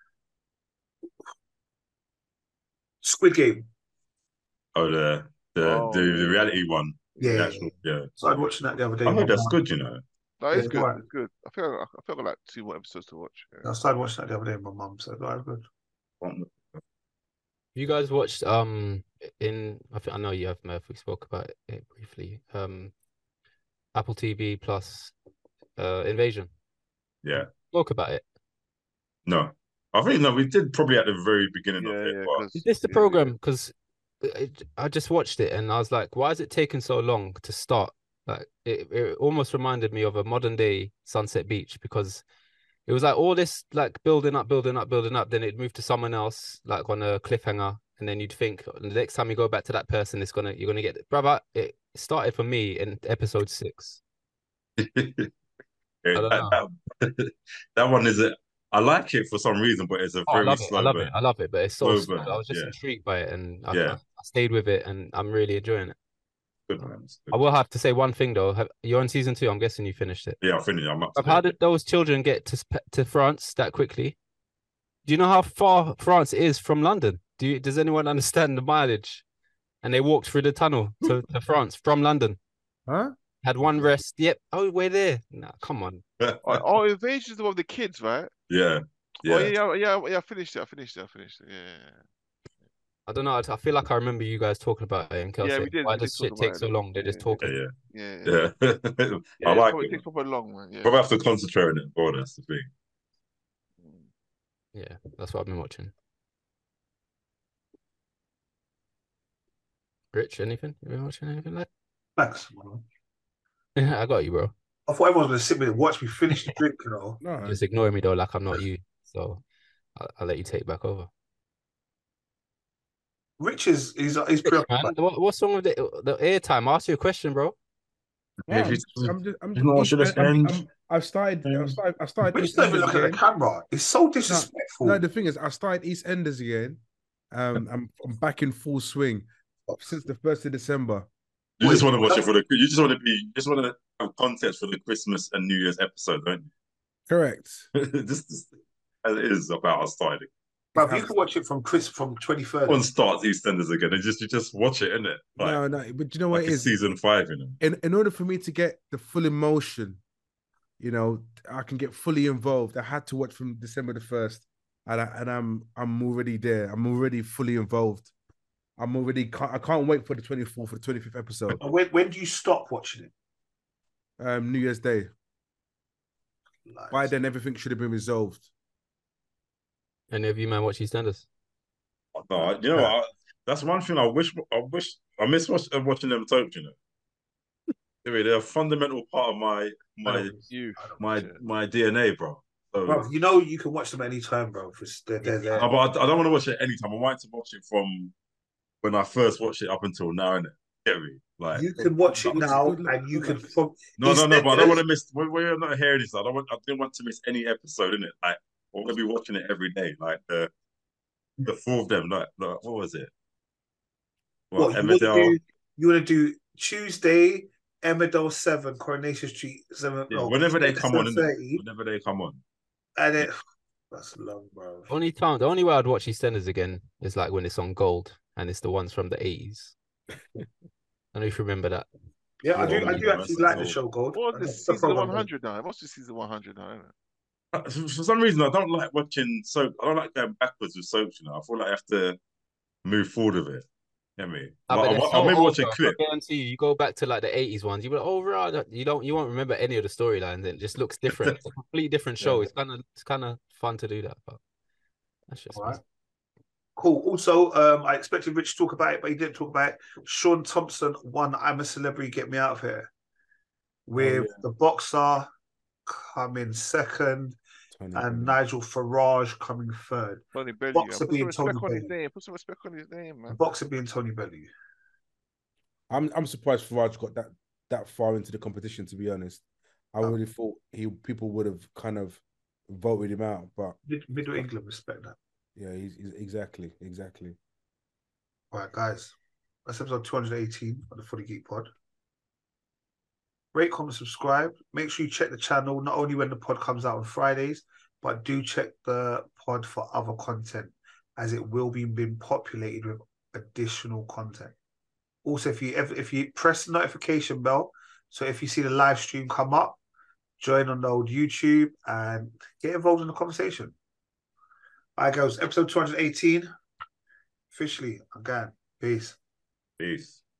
Squid Game. Oh, the reality one. Yeah. Started watching that the other day. I heard that's good, you know. That is good. It's good. I feel like 2 more episodes to watch. Yeah. I started watching that the other day with my mum, so that was good. You guys watched I know you have, Murph. We spoke about it briefly. Apple TV Plus Invasion. Yeah. Spoke about it. No. I think we did probably at the very beginning of it. Is this the program? Because I just watched it and I was like, why is it taking so long to start? Like it almost reminded me of a modern day Sunset Beach, because it was like all this like building up, then it'd move to someone else like on a cliffhanger, and then you'd think the next time you go back to that person, you're gonna get it. Brother, it started for me in episode 6. That one is I like it for some reason, but it's very slow. I love it, but it's so slow. I was just intrigued by it, and I stayed with it, and I'm really enjoying it. Good, man. I will have to say one thing though. You're on season 2. I'm guessing you finished it. Yeah, I finished. How did those children get to France that quickly? Do you know how far France is from London? Does anyone understand the mileage? And they walked through the tunnel to France from London. Huh? Had one rest. Yep. Oh, we're there. Nah, come on. Invasion's the one with the kids, right? Yeah. Oh, yeah. I finished it. Yeah. I don't know. I feel like I remember you guys talking about it in Kelsey. Yeah, we did. Why does shit take so long? They're just talking. Yeah. I like it. It takes proper long, man. Yeah. Probably have to concentrate on it more. That's the thing. Yeah, that's what I've been watching. Rich, anything? You been watching anything like? Thanks. I got you, bro. I thought everyone was gonna sit with me and watch me finish the drink, you know. No. Just ignore me though, like I'm not you. So I'll let you take back over. Rich he's preoccupied. What's wrong with the airtime? I asked you a question, bro. Yeah, I've started. Rich don't even look at the camera. It's so disrespectful. No, the thing is, I started EastEnders again. I'm back in full swing since the 1st of December. You just want to watch it you just want to have context for the Christmas and New Year's episode, don't you? Correct. Just as it is about us starting. But you can watch it from 23rd. One starts EastEnders again, and you just watch it, innit? No, but you know what it is? Season 5, you know. In order for me to get the full emotion, you know, I can get fully involved. I had to watch from December the 1st, and I'm already there. I'm already fully involved. I can't wait for the 24th, for the 25th episode. When do you stop watching it? New Year's Day. Nice. By then, everything should have been resolved. Any of you man watch EastEnders? No, you know what? That's one thing I miss watching them soaps, you know. They're a fundamental part of my DNA, bro. So, bro, you know you can watch them anytime, bro. They're there. No, but I don't want to watch it anytime. I want to watch it from when I first watched it up until now, innit? Get me? Like, you can watch it now, and you can. No, but I don't want to miss. We're not hearing this. I didn't want to miss any episode, innit? Like, I want to be watching it every day. Like the four of them. Like what was it? What Emmerdale? You want to do Tuesday, Emmerdale 7, Coronation Street 7. Yeah, whenever they come on, whenever they come on. And that's long, bro. The only way I'd watch EastEnders again is like when it's on Gold and it's the ones from the 80s. I don't know if you remember that. Yeah, I do actually like the show Gold. What's the season 100 now? What's the season 100 now? For some reason, I don't like watching soap. I don't like going backwards with soaps. You know, I feel like I have to move forward with it. You know what I mean? I remember watching clips. I guarantee you go back to like the 80s ones. You will you won't remember any of the storylines. It just looks different. It's a completely different show. It's kind of fun to do that. But that's just right. Cool. Also, I expected Rich to talk about it, but he didn't talk about it. Sean Thompson won I'm a Celebrity, Get Me Out of Here, with the Boxer coming second and Nigel Farage coming third. Tony Bellew. Boxer being Tony Bellew. Put some respect on his name, man. Boxer being Tony Bellew. I'm surprised Farage got that far into the competition. To be honest, I really thought people would have kind of voted him out, but Middle England respect that. Yeah, he's exactly. All right, guys, that's episode 218 of the Fully Geek Pod. Rate, comment, subscribe. Make sure you check the channel not only when the pod comes out on Fridays, but do check the pod for other content, as it will be being populated with additional content. Also, if you press the notification bell, so if you see the live stream come up, join on the old YouTube and get involved in the conversation. All right, guys, episode 218. Officially, again. Peace. Peace.